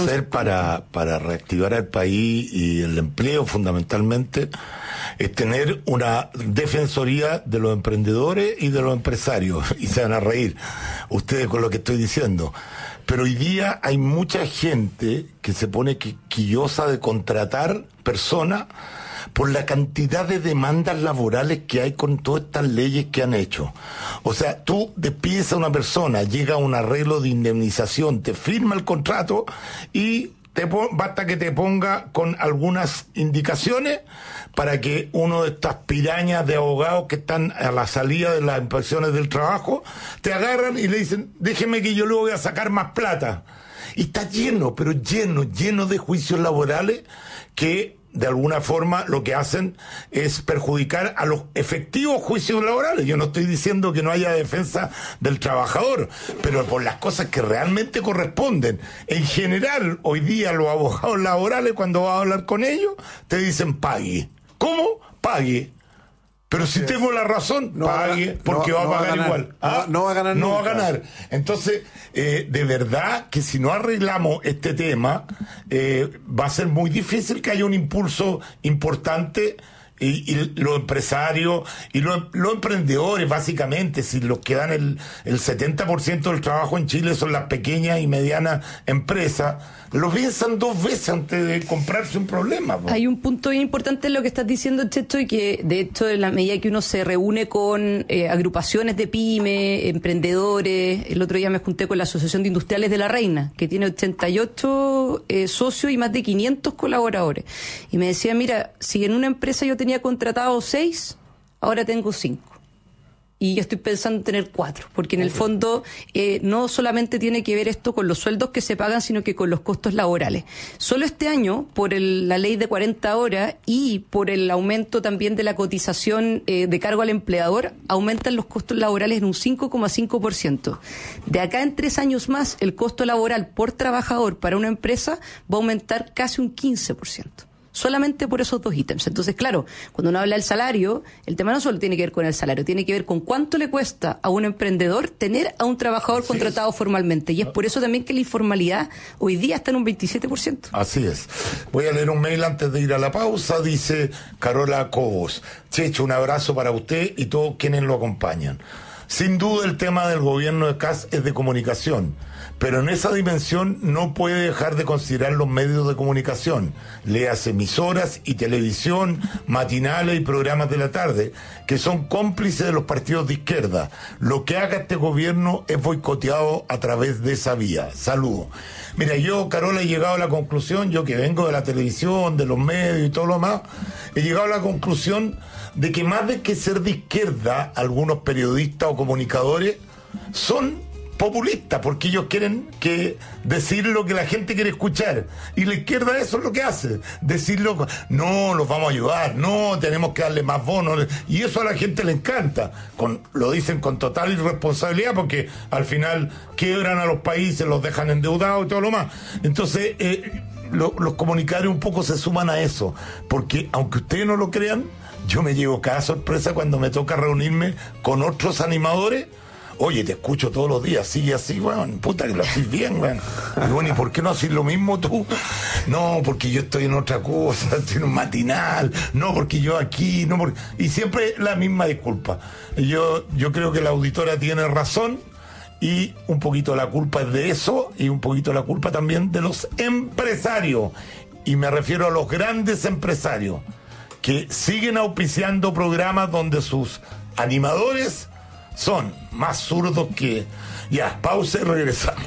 hacer para, para reactivar el país y el empleo fundamentalmente es tener una defensoría de los emprendedores y de los empresarios. Y se van a reír ustedes con lo que estoy diciendo. Pero hoy día hay mucha gente que se pone quillosa de contratar personas por la cantidad de demandas laborales que hay con todas estas leyes que han hecho. O sea, tú despides a una persona, llega a un arreglo de indemnización, te firma el contrato y te basta que te ponga con algunas indicaciones para que uno de estas pirañas de abogados que están a la salida de las inspecciones del trabajo, te agarran y le dicen, déjeme que yo le voy a sacar más plata. Y está lleno, pero lleno, lleno de juicios laborales que de alguna forma lo que hacen es perjudicar a los efectivos juicios laborales. Yo no estoy diciendo que no haya defensa del trabajador, pero por las cosas que realmente corresponden. En general, hoy día los abogados laborales, cuando vas a hablar con ellos, te dicen pague. ¿Cómo? Pague. Pero si tengo la razón, no pague, porque no, va a pagar no igual. ¿Ah? No, no va a ganar No nunca. va a ganar. Entonces, eh, de verdad que si no arreglamos este tema, eh, va a ser muy difícil que haya un impulso importante. Y, y los empresarios y los, los emprendedores, básicamente, si los que dan el, el setenta por ciento del trabajo en Chile son las pequeñas y medianas empresas, lo piensan dos veces antes de comprarse un problema. Po. Hay un punto bien importante en lo que estás diciendo, Checho, y que de hecho en la medida que uno se reúne con eh, agrupaciones de pyme, emprendedores, el otro día me junté con la Asociación de Industriales de La Reina, que tiene ochenta y ocho eh, socios y más de quinientos colaboradores, y me decía, mira, si en una empresa yo tenía contratado seis, ahora tengo cinco. Y yo estoy pensando en tener cuatro, porque en el fondo eh, no solamente tiene que ver esto con los sueldos que se pagan, sino que con los costos laborales. Solo este año, por el, la ley de cuarenta horas y por el aumento también de la cotización eh, de cargo al empleador, aumentan los costos laborales en un cinco coma cinco por ciento. De acá en tres años más, el costo laboral por trabajador para una empresa va a aumentar casi un quince por ciento. Solamente por esos dos ítems. Entonces, claro, cuando uno habla del salario, el tema no solo tiene que ver con el salario, tiene que ver con cuánto le cuesta a un emprendedor tener a un trabajador Así contratado es. formalmente. Y es por eso también que la informalidad hoy día está en un veintisiete por ciento. Así es. Voy a leer un mail antes de ir a la pausa. Dice Carola Cobos. Checho, un abrazo para usted y todos quienes lo acompañan. Sin duda el tema del gobierno de Kast es de comunicación, pero en esa dimensión no puede dejar de considerar los medios de comunicación, léase emisoras y televisión, matinales y programas de la tarde, que son cómplices de los partidos de izquierda. Lo que haga este gobierno es boicoteado a través de esa vía. Saludos. Mira, yo, Carola, he llegado a la conclusión, yo que vengo de la televisión, de los medios y todo lo más, he llegado a la conclusión de que más de que ser de izquierda, algunos periodistas o comunicadores son populistas, porque ellos quieren que decir lo que la gente quiere escuchar, y la izquierda eso es lo que hace, decirlo, no, los vamos a ayudar, no, tenemos que darle más bonos, y eso a la gente le encanta, con, lo dicen con total irresponsabilidad, porque al final quiebran a los países, los dejan endeudados y todo lo más. Entonces eh, lo, los comunicadores un poco se suman a eso, porque aunque ustedes no lo crean, yo me llevo cada sorpresa cuando me toca reunirme con otros animadores. Oye, te escucho todos los días, sigue así, weón, puta que lo haces bien, weón. Y bueno, ¿y por qué no haces lo mismo tú? No, porque yo estoy en otra cosa, estoy en un matinal, no, porque yo aquí, no, porque... Y siempre la misma disculpa. Y yo, yo creo que la auditora tiene razón, y un poquito la culpa es de eso, y un poquito la culpa también de los empresarios. Y me refiero a los grandes empresarios, que siguen auspiciando programas donde sus animadores son más zurdos que... Ya, pausa y regresamos.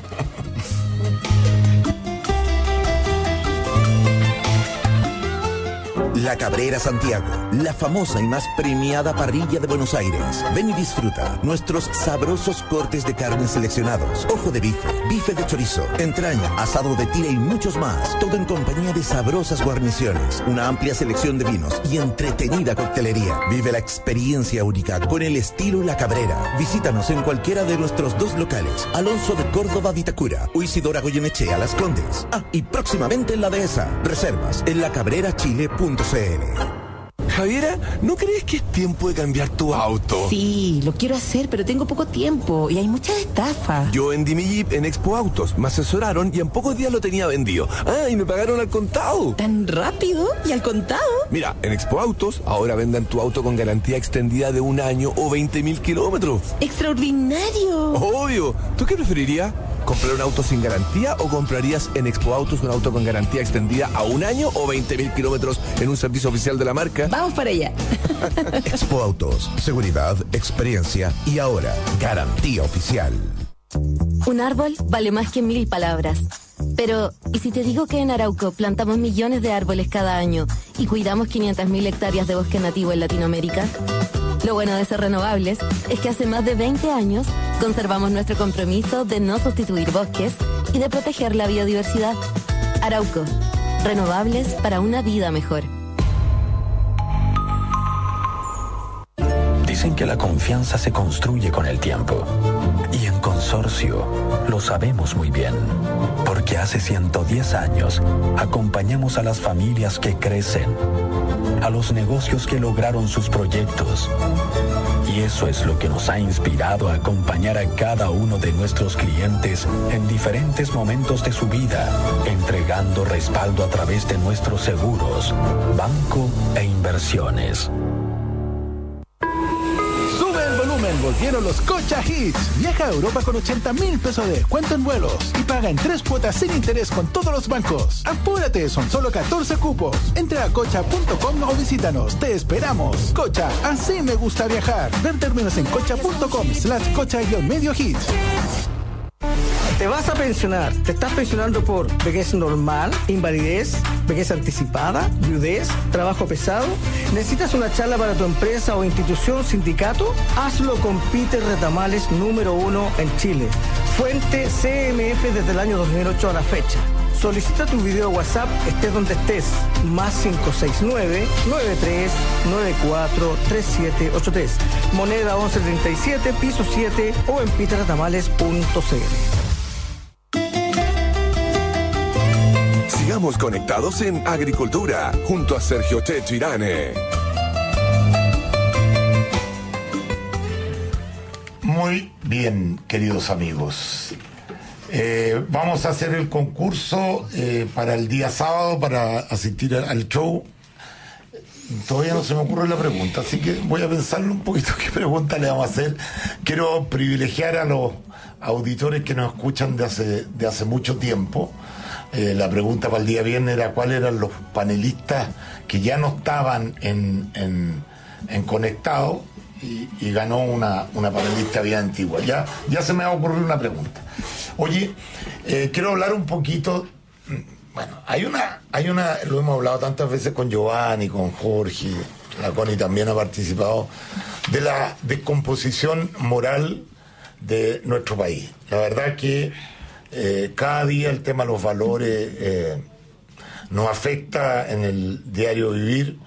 La Cabrera Santiago, la famosa y más premiada parrilla de Buenos Aires. Ven y disfruta nuestros sabrosos cortes de carne seleccionados, ojo de bife, bife de chorizo, entraña, asado de tira y muchos más. Todo en compañía de sabrosas guarniciones, una amplia selección de vinos y entretenida coctelería. Vive la experiencia única con el estilo La Cabrera. Visítanos en cualquiera de nuestros dos locales, Alonso de Córdoba, Vitacura, o Isidora Goyenechea, Las Condes. Ah, y próximamente en la Dehesa. Reservas en la cabrera chile punto c l. Javiera, ¿no crees que es tiempo de cambiar tu auto? Sí, lo quiero hacer, pero tengo poco tiempo y hay muchas estafas. Yo vendí mi Jeep en Expo Autos, me asesoraron y en pocos días lo tenía vendido. Ah, y me pagaron al contado. ¿Tan rápido? ¿Y al contado? Mira, en Expo Autos ahora vendan tu auto con garantía extendida de un año o veinte mil kilómetros. ¡Extraordinario! Obvio. ¿Tú qué preferirías? ¿Comprar un auto sin garantía o comprarías en Expo Autos un auto con garantía extendida a un año o veinte mil kilómetros en un servicio oficial de la marca? Vamos para allá. Expo Autos, seguridad, experiencia y ahora, garantía oficial. Un árbol vale más que mil palabras. Pero, ¿y si te digo que en Arauco plantamos millones de árboles cada año y cuidamos quinientas mil hectáreas de bosque nativo en Latinoamérica? Lo bueno de ser renovables es que hace más de veinte años conservamos nuestro compromiso de no sustituir bosques y de proteger la biodiversidad. Arauco, renovables para una vida mejor. Dicen que la confianza se construye con el tiempo. Y en Consorcio lo sabemos muy bien, porque hace ciento diez años acompañamos a las familias que crecen, a los negocios que lograron sus proyectos. Y eso es lo que nos ha inspirado a acompañar a cada uno de nuestros clientes en diferentes momentos de su vida, entregando respaldo a través de nuestros seguros, banco e inversiones. Volvieron los Cocha Hits. Viaja a Europa con ochenta mil pesos de descuento en vuelos y paga en tres cuotas sin interés con todos los bancos. Apúrate, son solo catorce cupos. Entra a cocha punto com o visítanos. Te esperamos. Cocha, así me gusta viajar. Ver términos en cocha punto com slash cocha guión medio hits. Te vas a pensionar. ¿Te estás pensionando por vejez normal, invalidez, vejez anticipada, viudez, trabajo pesado? ¿Necesitas una charla para tu empresa o institución, sindicato? Hazlo con Peter Retamales, número uno en Chile. Fuente C M F desde el año dos mil ocho a la fecha. Solicita tu video WhatsApp, estés donde estés. Más cinco seis nueve, nueve tres nueve cuatro, tres siete ocho tres. Moneda once treinta y siete, piso siete o en peter retamales punto c l. Sigamos conectados en Agricultura, junto a Sergio Checho Irane. Muy bien, queridos amigos. Eh, vamos a hacer el concurso eh, para el día sábado, para asistir al show. Todavía no se me ocurre la pregunta, así que voy a pensarlo un poquito qué pregunta le vamos a hacer. Quiero privilegiar a los auditores que nos escuchan de hace, de hace mucho tiempo. Eh, la pregunta para el día viernes era cuáles eran los panelistas que ya no estaban en, en, en Conectado y, y ganó una, una panelista bien antigua. Ya, ya se me va a ocurrir una pregunta. Oye, eh, quiero hablar un poquito. Bueno, hay una, hay una, lo hemos hablado tantas veces con Giovanni, con Jorge, la Connie también ha participado, de la descomposición moral de nuestro país. La verdad que Eh, cada día el tema de los valores eh, nos afecta en el diario vivir,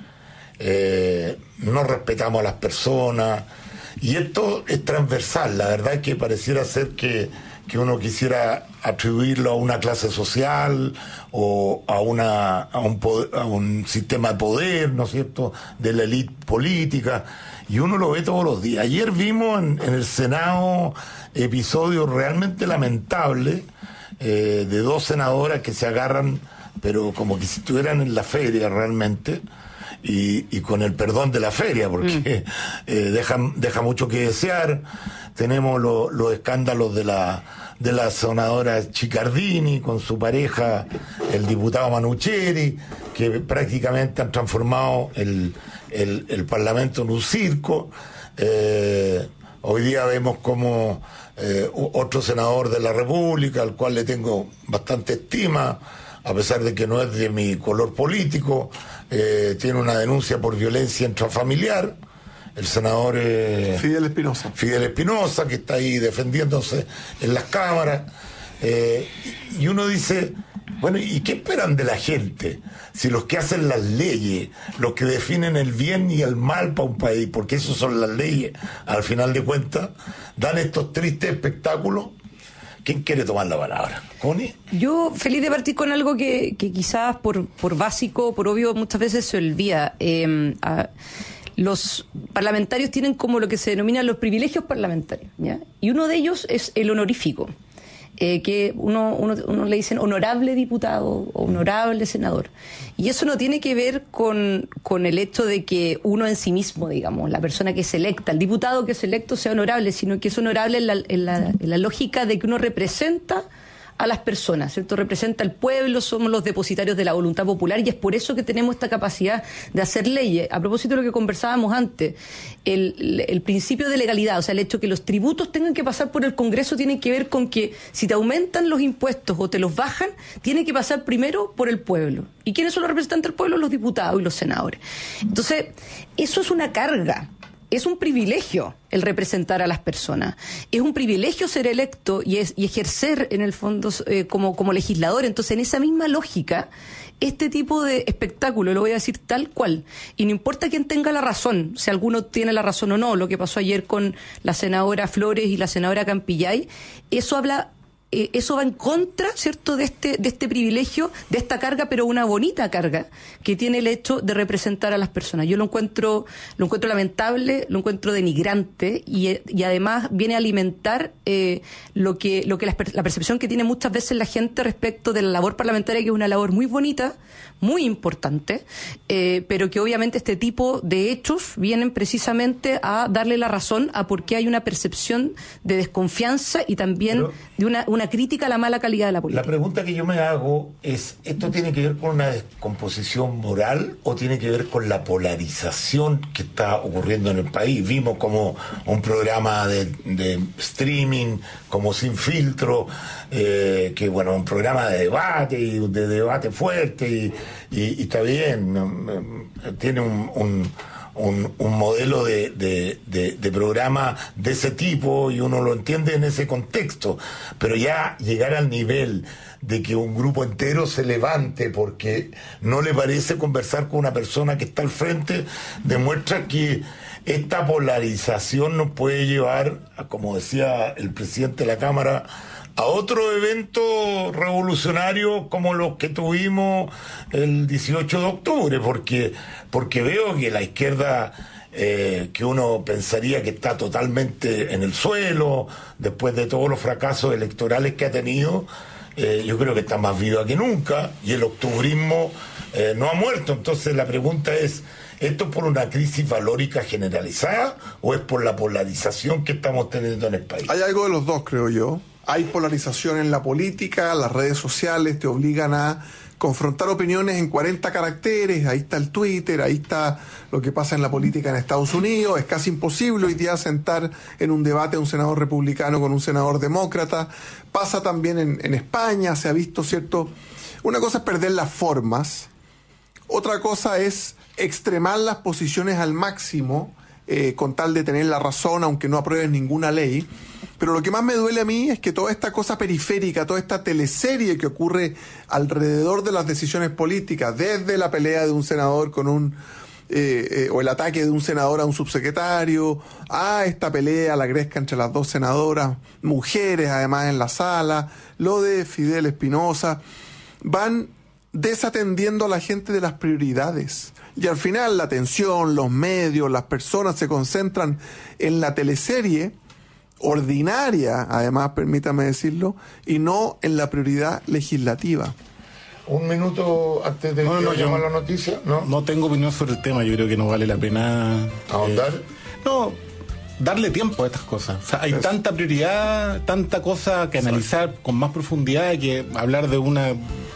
eh, no respetamos a las personas y esto es transversal. La verdad es que pareciera ser que, que uno quisiera atribuirlo a una clase social o a, una, a, un poder, a un sistema de poder, ¿no es cierto?, de la élite política, y uno lo ve todos los días. Ayer vimos en, en el Senado episodios realmente lamentables eh, de dos senadoras que se agarran, pero como que si estuvieran en la feria realmente, y, y con el perdón de la feria, porque mm. eh, deja, deja mucho que desear. Tenemos lo, los escándalos de la de la senadora Chicardini con su pareja, el diputado Manucheri, que prácticamente han transformado el, el, el Parlamento en un circo. Eh, hoy día vemos como eh, otro senador de la República, al cual le tengo bastante estima, a pesar de que no es de mi color político, eh, tiene una denuncia por violencia intrafamiliar. El senador eh, Fidel Espinosa. Fidel Espinosa, que está ahí defendiéndose en las cámaras. Eh, y uno dice, bueno, ¿y qué esperan de la gente? Si los que hacen las leyes, los que definen el bien y el mal para un país, porque eso son las leyes, al final de cuentas, dan estos tristes espectáculos. ¿Quién quiere tomar la palabra? ¿Connie? Yo feliz de partir con algo que, que quizás por, por básico, por obvio, muchas veces se olvida. Eh, a, los parlamentarios tienen como lo que se denominan los privilegios parlamentarios, ¿ya? Y uno de ellos es el honorífico. Eh, que uno, uno, uno le dicen honorable diputado o honorable senador. Y eso no tiene que ver con, con el hecho de que uno en sí mismo, digamos, la persona que es electa, el diputado que es electo sea honorable, sino que es honorable en la, en la, en la lógica de que uno representa a las personas, ¿cierto? Representa al pueblo, somos los depositarios de la voluntad popular y es por eso que tenemos esta capacidad de hacer leyes. A propósito de lo que conversábamos antes, el, el principio de legalidad, o sea, el hecho que los tributos tengan que pasar por el Congreso tiene que ver con que si te aumentan los impuestos o te los bajan, tiene que pasar primero por el pueblo. ¿Y quiénes son los representantes del pueblo? Los diputados y los senadores. Entonces, eso es una carga. Es un privilegio el representar a las personas. Es un privilegio ser electo y, es, y ejercer, en el fondo, eh, como, como legislador. Entonces, en esa misma lógica, este tipo de espectáculo, lo voy a decir tal cual, y no importa quién tenga la razón, si alguno tiene la razón o no, lo que pasó ayer con la senadora Flores y la senadora Campillay, eso habla... Eh, eso va en contra, ¿cierto?, de este, de este privilegio, de esta carga, pero una bonita carga que tiene el hecho de representar a las personas. Yo lo encuentro, lo encuentro lamentable, lo encuentro denigrante y, y además viene a alimentar eh, lo que, lo que la, la percepción que tiene muchas veces la gente respecto de la labor parlamentaria, que es una labor muy bonita, muy importante, eh, pero que obviamente este tipo de hechos vienen precisamente a darle la razón a por qué hay una percepción de desconfianza y también pero, de una, una crítica a la mala calidad de la política. La pregunta que yo me hago es, ¿esto tiene que ver con una descomposición moral o tiene que ver con la polarización que está ocurriendo en el país? Vimos como un programa de, de streaming, como Sin Filtro, eh, que bueno, un programa de debate, y de debate fuerte, y, y, y está bien, tiene un... un Un, un modelo de, de, de, de programa de ese tipo y uno lo entiende en ese contexto, pero ya llegar al nivel de que un grupo entero se levante porque no le parece conversar con una persona que está al frente, demuestra que esta polarización nos puede llevar, a, como decía el presidente de la Cámara, a otro evento revolucionario como los que tuvimos el dieciocho de octubre, porque, porque veo que la izquierda, eh, que uno pensaría que está totalmente en el suelo, después de todos los fracasos electorales que ha tenido, eh, yo creo que está más viva que nunca, y el octubrismo eh, no ha muerto. Entonces la pregunta es, ¿esto es por una crisis valórica generalizada o es por la polarización que estamos teniendo en el país? Hay algo de los dos, creo yo. Hay polarización en la política, las redes sociales te obligan a confrontar opiniones en cuarenta caracteres, ahí está el Twitter, ahí está lo que pasa en la política en Estados Unidos, es casi imposible hoy día sentar en un debate a un senador republicano con un senador demócrata, pasa también en, en España, se ha visto, ¿cierto? Una cosa es perder las formas, otra cosa es extremar las posiciones al máximo, eh, con tal de tener la razón, aunque no apruebes ninguna ley. Pero lo que más me duele a mí es que toda esta cosa periférica, toda esta teleserie que ocurre alrededor de las decisiones políticas, desde la pelea de un senador con un, eh, eh, o el ataque de un senador a un subsecretario, a esta pelea, la gresca entre las dos senadoras, mujeres además en la sala, lo de Fidel Espinosa, van desatendiendo a la gente de las prioridades. Y al final la atención, los medios, las personas se concentran en la teleserie ordinaria, además, permítame decirlo, y no en la prioridad legislativa. Un minuto antes de no, que no, vayamos yo, a la noticia. ¿No? no tengo opinión sobre el tema, yo creo que no vale la pena ahondar. Eh, no, darle tiempo a estas cosas. O sea, hay Eso. tanta prioridad, tanta cosa que analizar con más profundidad que hablar de una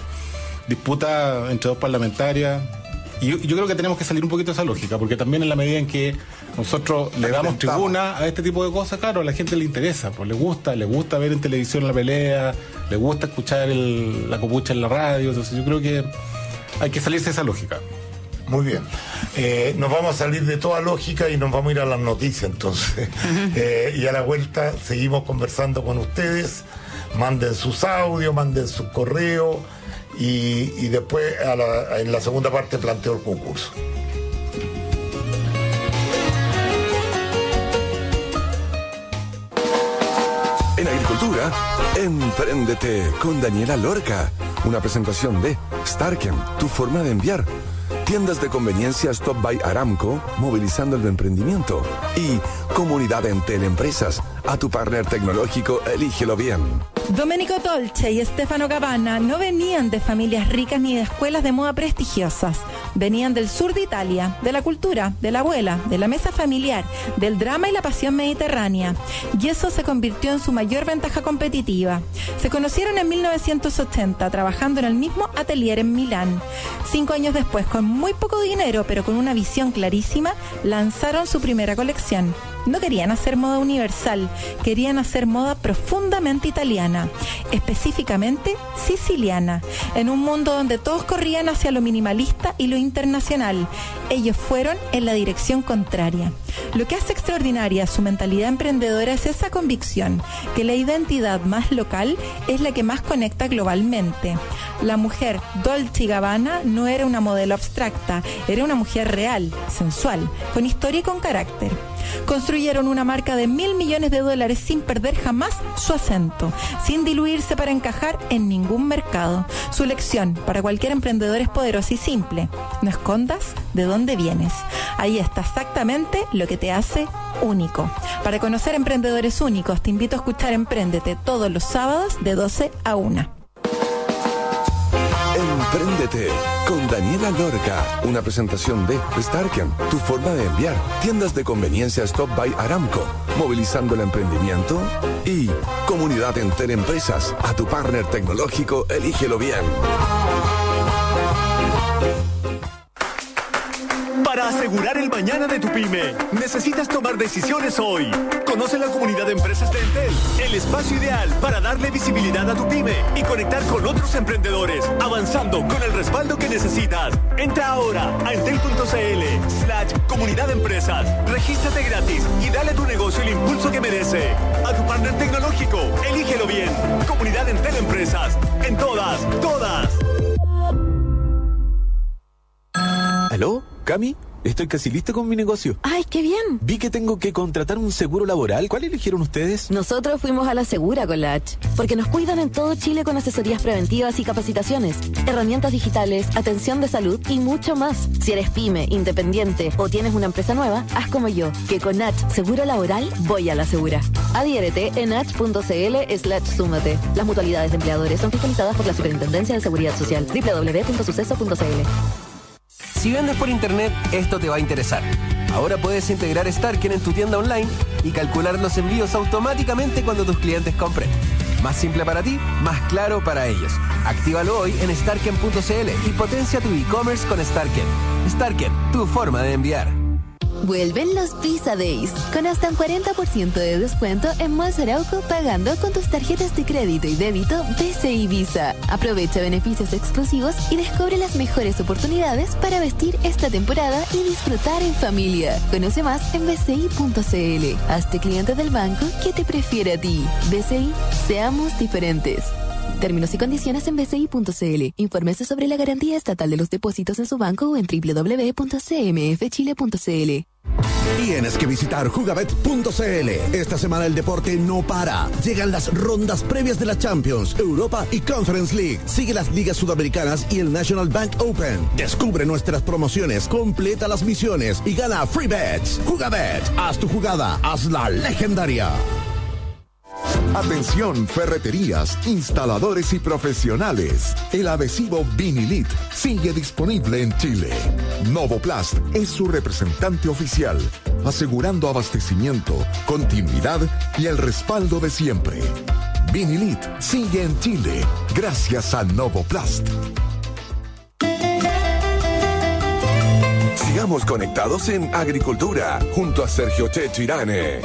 disputa entre dos parlamentarias. Y yo, yo creo que tenemos que salir un poquito de esa lógica, porque también en la medida en que nosotros le damos tribuna a este tipo de cosas, claro, a la gente le interesa, pues le gusta, le gusta ver en televisión la pelea, le gusta escuchar el, la copucha en la radio, entonces yo creo que hay que salirse de esa lógica. Muy bien. Eh, nos vamos a salir de toda lógica y nos vamos a ir a las noticias entonces. eh, y a la vuelta seguimos conversando con ustedes. Manden sus audios, manden sus correos y, y después a la, en la segunda parte planteo el concurso. En Agricultura agricultura, Empréndete con Daniela Lorca. Una presentación de Starken, tu forma de enviar. Tiendas de conveniencia Stop by Aramco, movilizando el emprendimiento. Y Comunidad Entel Empresas, a tu partner tecnológico, elígelo bien. Domenico Dolce y Stefano Gabbana no venían de familias ricas ni de escuelas de moda prestigiosas. Venían del sur de Italia, de la cultura, de la abuela, de la mesa familiar, del drama y la pasión mediterránea. Y eso se convirtió en su mayor ventaja competitiva. Se conocieron en mil novecientos ochenta, trabajando en el mismo atelier en Milán. Cinco años después, con muy poco dinero, pero con una visión clarísima, lanzaron su primera colección. No querían hacer moda universal, querían hacer moda profundamente italiana, específicamente siciliana, en un mundo donde todos corrían hacia lo minimalista y lo internacional. Ellos fueron en la dirección contraria. Lo que hace extraordinaria su mentalidad emprendedora es esa convicción, que la identidad más local es la que más conecta globalmente. La mujer Dolce y Gabbana no era una modelo abstracta, era una mujer real, sensual, con historia y con carácter. Construyeron una marca de mil millones de dólares sin perder jamás su acento, sin diluirse para encajar en ningún mercado. Su lección para cualquier emprendedor es poderosa y simple: no escondas de dónde vienes. Ahí está exactamente lo que te hace único. Para conocer emprendedores únicos, te invito a escuchar Empréndete todos los sábados de doce a una. Empréndete con Daniela Lorca, una presentación de Starken, tu forma de enviar. Tiendas de conveniencia Stop by Aramco, movilizando el emprendimiento. Y Comunidad Entel Empresas, a tu partner tecnológico, elígelo bien. Para asegurar el mañana de tu pyme, necesitas tomar decisiones hoy. Conoce la comunidad de empresas de Entel, el espacio ideal para darle visibilidad a tu pyme y conectar con otros emprendedores, avanzando con el respaldo que necesitas. Entra ahora a entel.cl slash comunidad de empresas. Regístrate gratis y dale a tu negocio el impulso que merece. A tu partner tecnológico, elígelo bien. Comunidad Entel Empresas. En todas, todas. ¿Aló? ¿Cami? Estoy casi lista con mi negocio. ¡Ay, qué bien! Vi que tengo que contratar un seguro laboral. ¿Cuál eligieron ustedes? Nosotros fuimos a la Segura con la H, porque nos cuidan en todo Chile con asesorías preventivas y capacitaciones, herramientas digitales, atención de salud y mucho más. Si eres pyme, independiente o tienes una empresa nueva, haz como yo, que con H Seguro Laboral voy a la Segura. Adhiérete en h.cl slash súmate. Las mutualidades de empleadores son fiscalizadas por la Superintendencia de Seguridad Social. doble u doble u doble u punto suceso punto c l. Si vendes por internet, esto te va a interesar. Ahora puedes integrar Starken en tu tienda online y calcular los envíos automáticamente cuando tus clientes compren. Más simple para ti, más claro para ellos. Actívalo hoy en starken punto c l y potencia tu e-commerce con Starken. Starken, tu forma de enviar. Vuelven los Visa Days, con hasta un cuarenta por ciento de descuento en Malls Arauco pagando con tus tarjetas de crédito y débito B C I Visa. Aprovecha beneficios exclusivos y descubre las mejores oportunidades para vestir esta temporada y disfrutar en familia. Conoce más en b c i punto c l. Hazte cliente del banco que te prefiere a ti. B C I, seamos diferentes. Términos y condiciones en b c i punto c l. Infórmese sobre la garantía estatal de los depósitos en su banco o en doble u doble u doble u punto c m f chile punto c l. Tienes que visitar jugabet punto c l. Esta semana el deporte no para. Llegan las rondas previas de la Champions, Europa y Conference League. Sigue las ligas sudamericanas y el National Bank Open. Descubre nuestras promociones, completa las misiones y gana free bets. Jugabet, haz tu jugada, hazla legendaria. Atención, ferreterías, instaladores y profesionales. El adhesivo Vinilit sigue disponible en Chile. Novoplast es su representante oficial, asegurando abastecimiento, continuidad y el respaldo de siempre. Vinilit sigue en Chile gracias a Novoplast. Sigamos conectados en Agricultura junto a Sergio Checho Irane.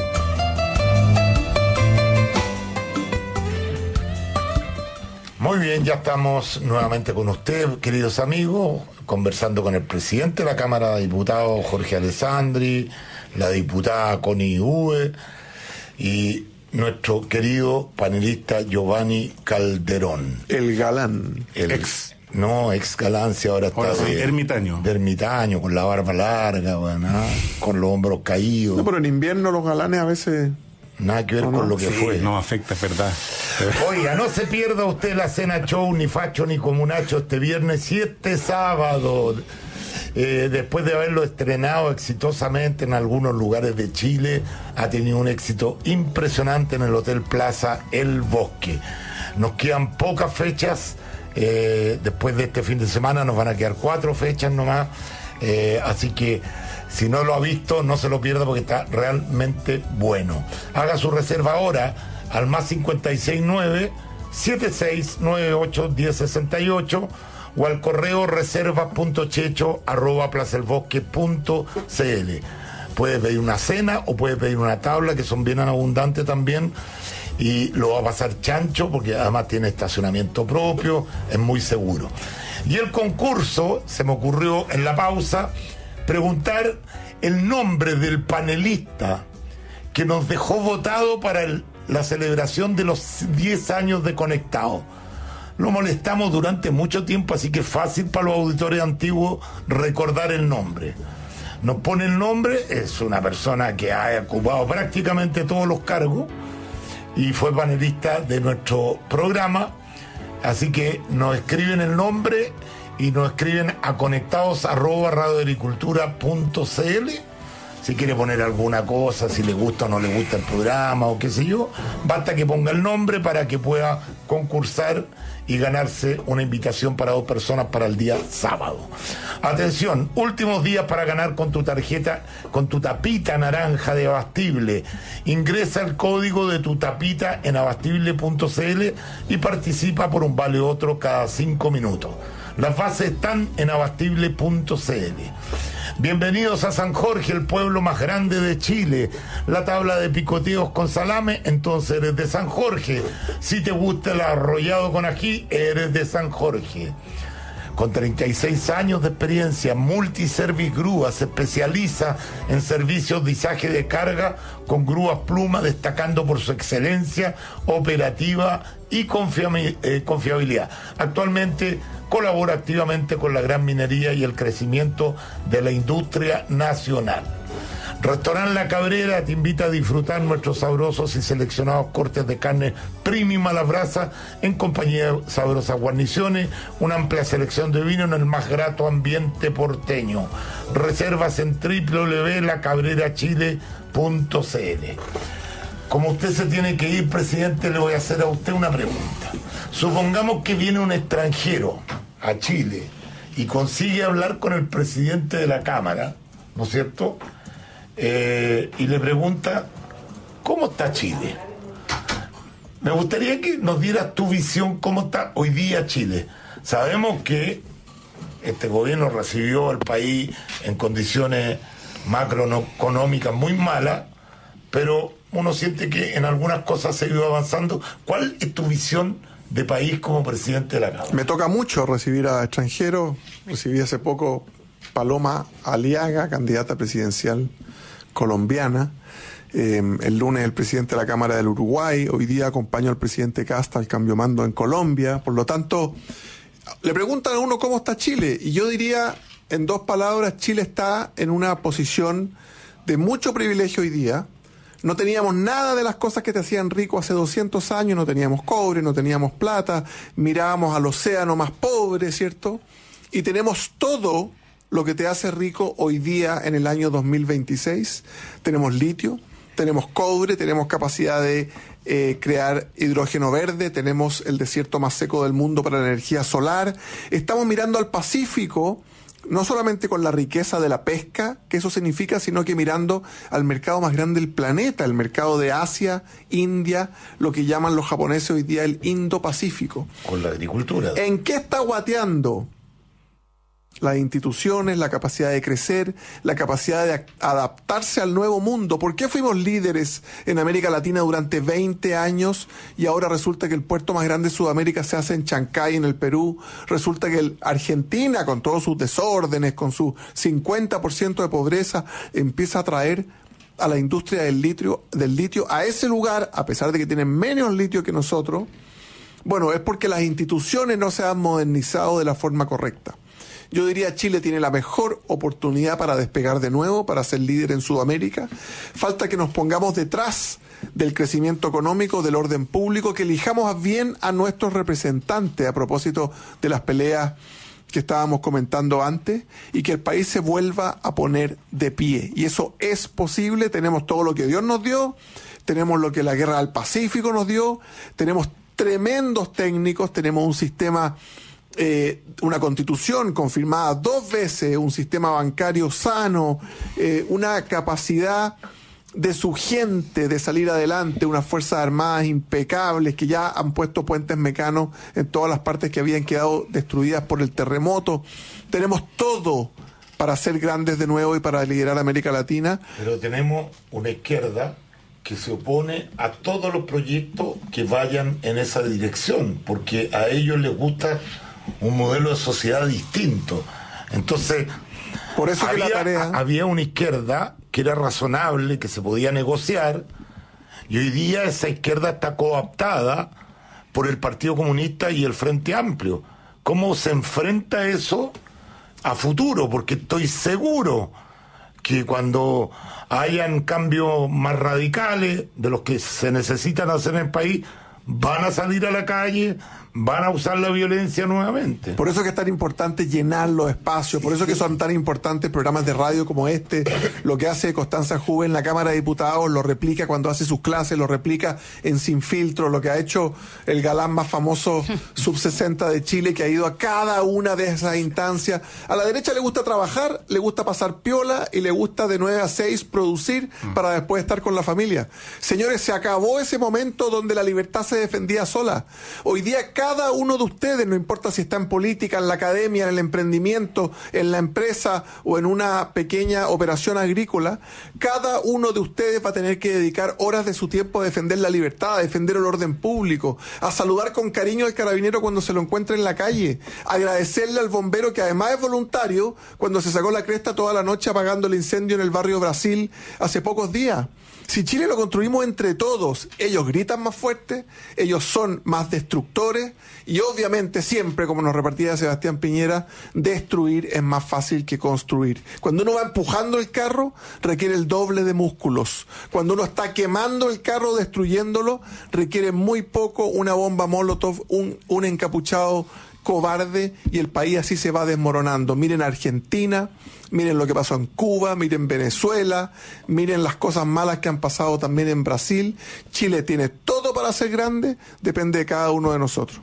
Muy bien, ya estamos nuevamente con ustedes, queridos amigos, conversando con el presidente de la Cámara de Diputados, Jorge Alessandri, la diputada Connie Uve y nuestro querido panelista Giovanni Calderón. El galán. El ex. No, ex galán, si ahora está ahora sí, de ermitaño. De ermitaño, con la barba larga, bueno, con los hombros caídos. No, pero en invierno los galanes a veces... Nada que ver no, con no, lo que sí, fue. No afecta, es verdad. Oiga, no se pierda usted la cena show, ni facho, ni comunacho, este viernes y este sábado. Eh, después de haberlo estrenado exitosamente en algunos lugares de Chile, ha tenido un éxito impresionante en el Hotel Plaza El Bosque. Nos quedan pocas fechas. Eh, después de este fin de semana nos van a quedar cuatro fechas nomás. Eh, así que si no lo ha visto, no se lo pierda porque está realmente bueno. Haga su reserva ahora al más cincuenta y seis nueve, setenta y seis noventa y ocho, diez sesenta y ocho o al correo reservas.checho arroba plazaelbosque.cl. Puedes pedir una cena o puedes pedir una tabla, que son bien abundantes también, y lo va a pasar chancho porque además tiene estacionamiento propio, es muy seguro. Y el concurso, se me ocurrió en la pausa preguntar el nombre del panelista que nos dejó votado para el, la celebración de los diez años de Conectado. Lo molestamos durante mucho tiempo, así que es fácil para los auditores antiguos recordar el nombre. Nos pone el nombre, es una persona que ha ocupado prácticamente todos los cargos y fue panelista de nuestro programa, así que nos escriben el nombre y nos escriben a conectados arroba radioagricultura punto cl. Si quiere poner alguna cosa, si le gusta o no le gusta el programa o qué sé yo, basta que ponga el nombre para que pueda concursar y ganarse una invitación para dos personas para el día sábado. Atención, últimos días para ganar con tu tarjeta, con tu tapita naranja de Abastible. Ingresa el código de tu tapita en abastible punto cl y participa por un vale otro cada cinco minutos. Las bases están en abastible punto cl. Bienvenidos a San Jorge, el pueblo más grande de Chile. La tabla de picoteos con salame, entonces eres de San Jorge. Si te gusta el arrollado con ají, eres de San Jorge. Con treinta y seis años de experiencia, Multiservice Grúas se especializa en servicios de izaje de carga con grúas Pluma, destacando por su excelencia operativa y confiabilidad. Actualmente colabora activamente con la gran minería y el crecimiento de la industria nacional. Restaurant La Cabrera te invita a disfrutar nuestros sabrosos y seleccionados cortes de carne premium a la brasa en compañía de sabrosas guarniciones, una amplia selección de vino en el más grato ambiente porteño. Reservas en doble u doble u doble u punto la cabrera chile punto cl. Como usted se tiene que ir, presidente, le voy a hacer a usted una pregunta. Supongamos que viene un extranjero a Chile y consigue hablar con el presidente de la Cámara, ¿no es cierto?, Eh, y le pregunta, ¿cómo está Chile? Me gustaría que nos dieras tu visión, cómo está hoy día Chile. Sabemos que este gobierno recibió al país en condiciones macroeconómicas muy malas, pero uno siente que en algunas cosas se ha ido avanzando. ¿Cuál es tu visión de país como presidente de la Cámara? Me toca mucho recibir a extranjeros. Recibí hace poco Paloma Aliaga, candidata presidencial colombiana. Eh, el lunes el presidente de la Cámara del Uruguay. Hoy día acompaño al presidente Casta al cambio mando en Colombia. Por lo tanto, le preguntan a uno cómo está Chile. Y yo diría, en dos palabras, Chile está en una posición de mucho privilegio hoy día. No teníamos nada de las cosas que te hacían rico hace doscientos años. No teníamos cobre, no teníamos plata. Mirábamos al océano más pobre, ¿cierto? Y tenemos todo lo que te hace rico hoy día en el año dos mil veintiséis. Tenemos litio, tenemos cobre, tenemos capacidad de eh, crear hidrógeno verde, tenemos el desierto más seco del mundo para la energía solar. Estamos mirando al Pacífico, no solamente con la riqueza de la pesca, que eso significa, sino que mirando al mercado más grande del planeta, el mercado de Asia, India, lo que llaman los japoneses hoy día el Indo-Pacífico. Con la agricultura. ¿En qué está guateando? Las instituciones, la capacidad de crecer, la capacidad de adaptarse al nuevo mundo. ¿Por qué fuimos líderes en América Latina durante veinte años y ahora resulta que el puerto más grande de Sudamérica se hace en Chancay, en el Perú? Resulta que el Argentina, con todos sus desórdenes, con su cincuenta por ciento de pobreza, empieza a traer a la industria del litio, del litio a ese lugar, a pesar de que tienen menos litio que nosotros. Bueno, es porque las instituciones no se han modernizado de la forma correcta. Yo diría Chile tiene la mejor oportunidad para despegar de nuevo, para ser líder en Sudamérica. Falta que nos pongamos detrás del crecimiento económico, del orden público, que elijamos bien a nuestros representantes a propósito de las peleas que estábamos comentando antes, y que el país se vuelva a poner de pie. Y eso es posible. Tenemos todo lo que Dios nos dio, tenemos lo que la Guerra del Pacífico nos dio, tenemos tremendos técnicos, tenemos un sistema, eh, una constitución confirmada dos veces, un sistema bancario sano, eh, una capacidad de su gente de salir adelante, unas fuerzas armadas impecables que ya han puesto puentes mecanos en todas las partes que habían quedado destruidas por el terremoto. Tenemos todo para ser grandes de nuevo y para liderar América Latina. Pero tenemos una izquierda que se opone a todos los proyectos que vayan en esa dirección, porque a ellos les gusta un modelo de sociedad distinto. Entonces, por eso había, que la tarea... había una izquierda que era razonable, que se podía negociar, y hoy día esa izquierda está cooptada por el Partido Comunista y el Frente Amplio. ¿Cómo se enfrenta eso a futuro? Porque estoy seguro que cuando hayan cambios más radicales de los que se necesitan hacer en el país, van a salir a la calle, van a usar la violencia nuevamente. Por eso que es tan importante llenar los espacios, por eso que son tan importantes programas de radio como este. Lo que hace Constanza Juve en la Cámara de Diputados lo replica cuando hace sus clases, lo replica en Sin Filtro, lo que ha hecho el galán más famoso sub sesenta de Chile, que ha ido a cada una de esas instancias. A la derecha le gusta trabajar, le gusta pasar piola y le gusta de nueve a seis producir para después estar con la familia. Señores, se acabó ese momento donde la libertad se defendía sola. Hoy día cada uno de ustedes, no importa si está en política, en la academia, en el emprendimiento, en la empresa o en una pequeña operación agrícola, cada uno de ustedes va a tener que dedicar horas de su tiempo a defender la libertad, a defender el orden público, a saludar con cariño al carabinero cuando se lo encuentre en la calle, a agradecerle al bombero que además es voluntario cuando se sacó la cresta toda la noche apagando el incendio en el barrio Brasil hace pocos días. Si Chile lo construimos entre todos, ellos gritan más fuerte, ellos son más destructores y obviamente siempre, como nos repartía Sebastián Piñera, destruir es más fácil que construir. Cuando uno va empujando el carro, requiere el doble de músculos. Cuando uno está quemando el carro, destruyéndolo, requiere muy poco una bomba Molotov, un, un encapuchado cobarde, y el país así se va desmoronando. Miren Argentina, miren lo que pasó en Cuba, miren Venezuela, miren las cosas malas que han pasado también en Brasil. Chile tiene todo para ser grande, depende de cada uno de nosotros.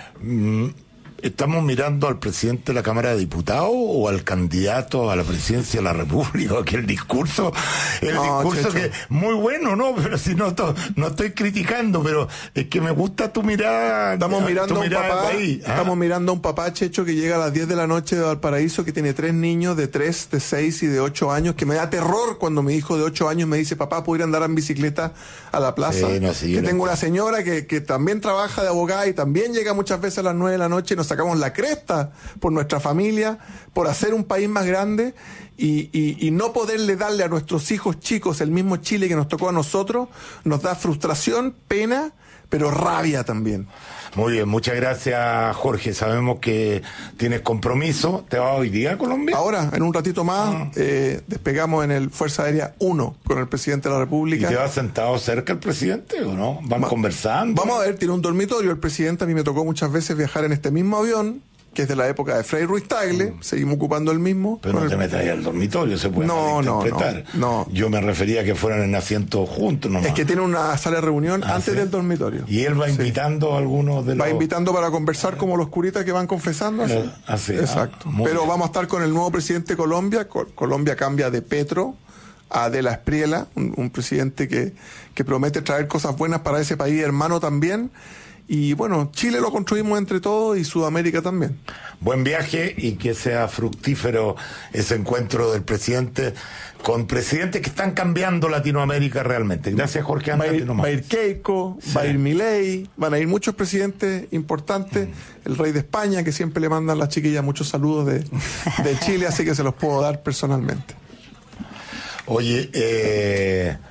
Mm, ¿Estamos mirando al presidente de la Cámara de Diputados o al candidato a la presidencia de la República? Que el discurso, el No, discurso Checho. que muy bueno, ¿no? Pero si no, to- no estoy criticando, pero es que me gusta tu mirada. Estamos mirando tu a un mirada papá, del país, ¿ah? estamos mirando a un papá, Checho, que llega a las diez de la noche de Valparaíso, que tiene tres niños de tres, de seis y de ocho años, que me da terror cuando mi hijo de ocho años me dice, papá, ¿puedo ir a andar en bicicleta a la plaza? Sí, no, sí, que yo tengo lo una señora que, que también trabaja de abogada y también llega muchas veces a las nueve de la noche y nos sacamos la cresta por nuestra familia, por hacer un país más grande y, y, y no poderle darle a nuestros hijos chicos el mismo Chile que nos tocó a nosotros, nos da frustración, pena, pero rabia también. Muy bien, muchas gracias, Jorge. Sabemos que tienes compromiso. ¿Te vas hoy día a Colombia? Ahora, en un ratito más, Ah. eh, despegamos en el Fuerza Aérea uno con el presidente de la ¿Y República. te vas sentado cerca el presidente o no? ¿Van Va- conversando? Vamos a ver, tiene un dormitorio. El presidente, a mí me tocó muchas veces viajar en este mismo avión, que es de la época de Frei Ruiz Tagle. Seguimos ocupando el mismo. Pero Con no el- te metas ahí al dormitorio, se puede No, no, malinterpretar. no, no. Yo me refería a que fueran en asientos juntos nomás. Es que tiene una sala de reunión Ah, antes ¿sí? del dormitorio. Y él va Sí. invitando a algunos de los... Va invitando para conversar como los curitas que van confesando. Así. Eh, así, Exacto. ah, muy Pero bien. vamos a estar con el nuevo presidente de Colombia. Col- Colombia cambia de Petro a De la Espriella, un, un presidente que, que promete traer cosas buenas para ese país hermano también. Y bueno, Chile lo construimos entre todos y Sudamérica también. Buen viaje y que sea fructífero ese encuentro del presidente con presidentes que están cambiando Latinoamérica realmente. Gracias, Jorge. Va a Andate ir, nomás. va a ir Keiko, Sí. va a ir Milei, van a ir muchos presidentes importantes, el rey de España, que siempre le mandan a las chiquillas muchos saludos de, de Chile, así que se los puedo dar personalmente. Oye, eh,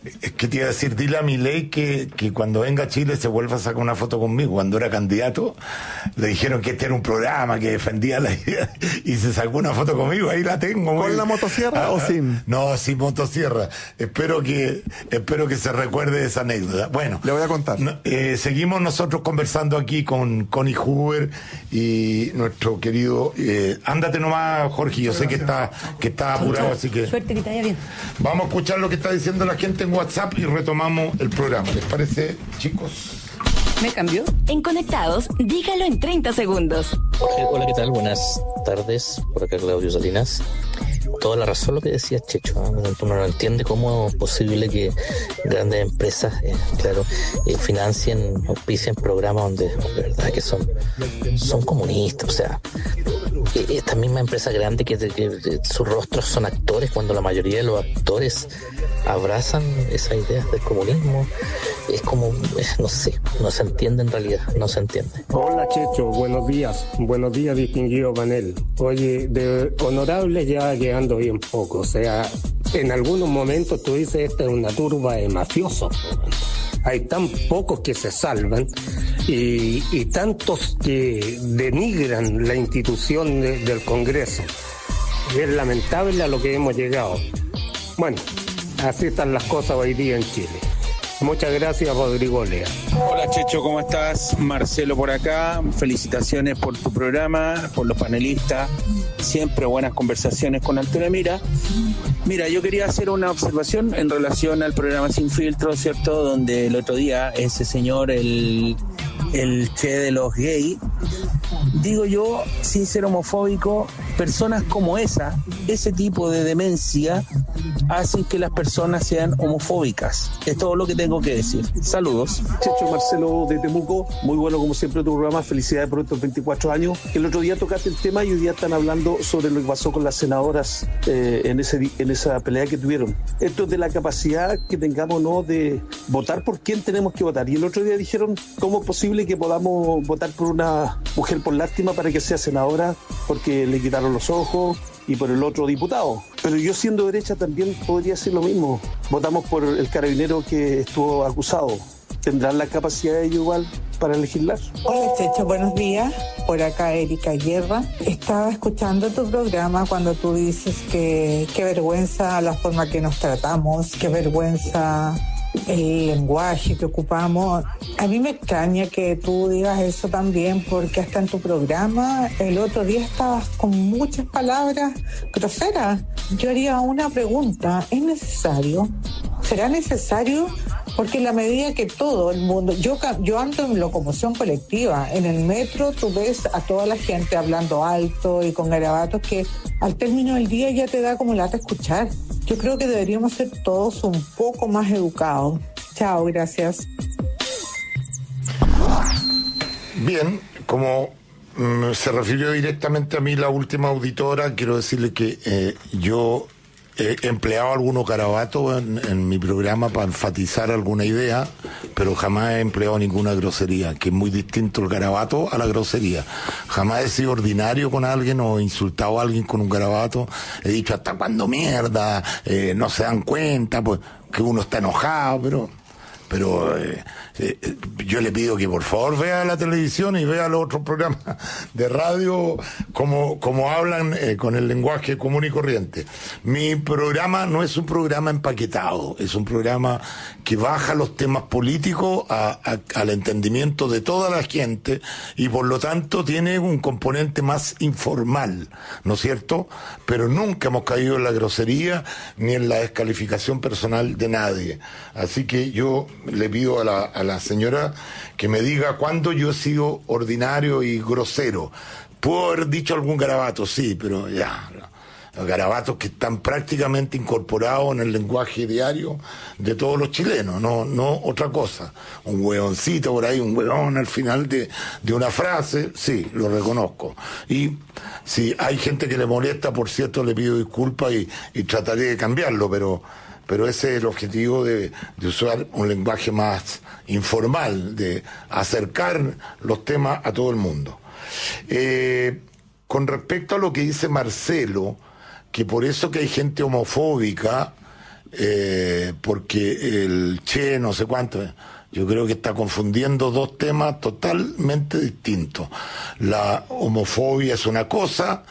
Es que te iba a decir, dile a Milei que, que cuando venga a Chile se vuelva a sacar una foto conmigo. Cuando era candidato, le dijeron que este era un programa que defendía la idea y se sacó una foto conmigo, ahí la tengo. ¿Con muy... la motosierra ah, o sin? No, sin motosierra. Espero que, espero que se recuerde de esa anécdota. Bueno, le voy a contar. Eh, seguimos nosotros conversando aquí con Connie Huber y nuestro querido, eh, ándate nomás, Jorge, yo sé que está, que está apurado, así que... Suerte, que te vaya bien. Vamos a escuchar lo que está diciendo la gente en WhatsApp y retomamos el programa. ¿Les parece, chicos? ¿Me cambió? En Conectados, dígalo en treinta segundos. Hola, ¿qué tal? Buenas tardes. Por acá Claudio Salinas. Toda la razón lo que decía Checho, ¿eh? Uno no entiende cómo es posible que grandes empresas, eh, claro, eh, financien, auspicien programas donde de verdad que son, son comunistas. O sea, eh, esta misma empresa grande que, que, que sus rostros son actores, cuando la mayoría de los actores abrazan esas ideas del comunismo, es como, eh, no sé, no se entiende en realidad, no se entiende. Hola Checho, buenos días, buenos días distinguido panel. Oye, de honorables ya quedando bien poco, o sea, en algunos momentos tú dices, esta es una turba de mafiosos. Hay tan pocos que se salvan y, y tantos que denigran la institución de, del Congreso. Es lamentable a lo que hemos llegado. Bueno, así están las cosas hoy día en Chile. Muchas gracias, Rodrigo Lea. Hola Checho, ¿cómo estás? Marcelo por acá. Felicitaciones por tu programa, por los panelistas. Siempre buenas conversaciones con altura mira. Mira, yo quería hacer una observación en relación al programa Sin Filtro, ¿cierto? Donde el otro día ese señor, el, el che de los gays, digo yo, sin ser homofóbico, personas como esa, ese tipo de demencia, hacen que las personas sean homofóbicas. Es todo lo que tengo que decir. Saludos. Checho, Marcelo de Temuco, muy bueno como siempre tu programa, felicidades por estos veinticuatro años. El otro día tocaste el tema y hoy día están hablando sobre lo que pasó con las senadoras eh, en, ese, en esa pelea que tuvieron. Esto es de la capacidad que tengamos, ¿no?, de votar por quién tenemos que votar. Y el otro día dijeron, ¿cómo es posible que podamos votar por una mujer por lástima para que sea senadora porque le quitaron los ojos, y por el otro diputado? Pero yo, siendo derecha, también podría hacer lo mismo. Votamos por el carabinero que estuvo acusado. ¿Tendrán la capacidad de ellos igual para legislar? Hola Checho, buenos días. Por acá Erika Guerra. Estaba escuchando tu programa cuando tú dices que qué vergüenza la forma que nos tratamos, qué vergüenza el lenguaje que ocupamos. A mí me extraña que tú digas eso también, porque hasta en tu programa el otro día estabas con muchas palabras groseras. Yo haría una pregunta: ¿es necesario? ¿Será necesario? Porque en la medida que todo el mundo, yo, yo ando en locomoción colectiva, en el metro tú ves a toda la gente hablando alto y con garabatos que al término del día ya te da como lata escuchar. Yo creo que deberíamos ser todos un poco más educados. Chao, gracias. Bien, como mm, se refirió directamente a mí la última auditora, quiero decirle que eh, yo he empleado algunos garabatos en, en mi programa para enfatizar alguna idea, pero jamás he empleado ninguna grosería, que es muy distinto el garabato a la grosería. Jamás he sido ordinario con alguien o insultado a alguien con un garabato. He dicho, ¿hasta cuándo mierda? Eh, no se dan cuenta, pues, que uno está enojado, pero... pero eh, eh, yo le pido que por favor vea la televisión y vea los otros programas de radio como, como hablan eh, con el lenguaje común y corriente. Mi programa no es un programa empaquetado, es un programa que baja los temas políticos a, a, al entendimiento de toda la gente y por lo tanto tiene un componente más informal, ¿no es cierto? Pero nunca hemos caído en la grosería ni en la descalificación personal de nadie. Así que yo le pido a la, a la señora que me diga cuándo yo he sido ordinario y grosero. Puedo haber dicho algún garabato, sí, pero ya, garabatos que están prácticamente incorporados en el lenguaje diario de todos los chilenos, no, no otra cosa. Un hueoncito por ahí, un hueón al final de, de una frase, sí, lo reconozco. Y si hay gente que le molesta, por cierto, le pido disculpas y, y trataré de cambiarlo, pero... pero ese es el objetivo de, de usar un lenguaje más informal, de acercar los temas a todo el mundo. Eh, con respecto a lo que dice Marcelo, que por eso que hay gente homofóbica, eh, porque el che no sé cuánto, yo creo que está confundiendo dos temas totalmente distintos. La homofobia es una cosa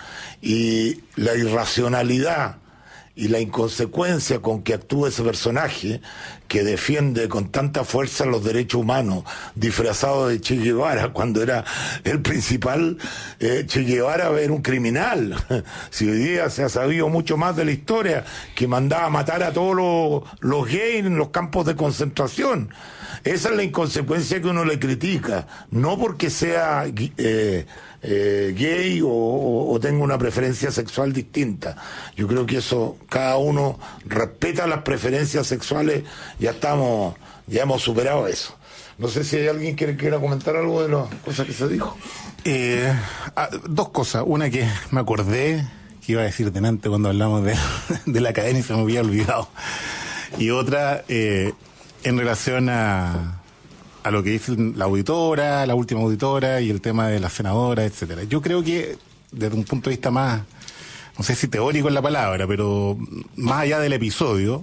y la irracionalidad y la inconsecuencia con que actúa ese personaje que defiende con tanta fuerza los derechos humanos, disfrazado de Che Guevara, cuando era el principal. eh, Che Guevara era un criminal. Si hoy día se ha sabido mucho más de la historia, que mandaba a matar a todos los, los gays en los campos de concentración. Esa es la inconsecuencia que uno le critica, no porque sea eh, eh, gay o, o, o tenga una preferencia sexual distinta. Yo creo que eso, cada uno respeta las preferencias sexuales. Ya estamos, ya hemos superado eso. No sé si hay alguien que quiera comentar algo de las cosas que se dijo. Eh, ah, dos cosas. Una que me acordé que iba a decir delante cuando hablamos de, de la cadena y se me había olvidado. Y otra, eh, en relación a, a lo que dice la auditora, la última auditora y el tema de la senadora, etcétera. Yo creo que desde un punto de vista más, no sé si teórico es la palabra, pero más allá del episodio,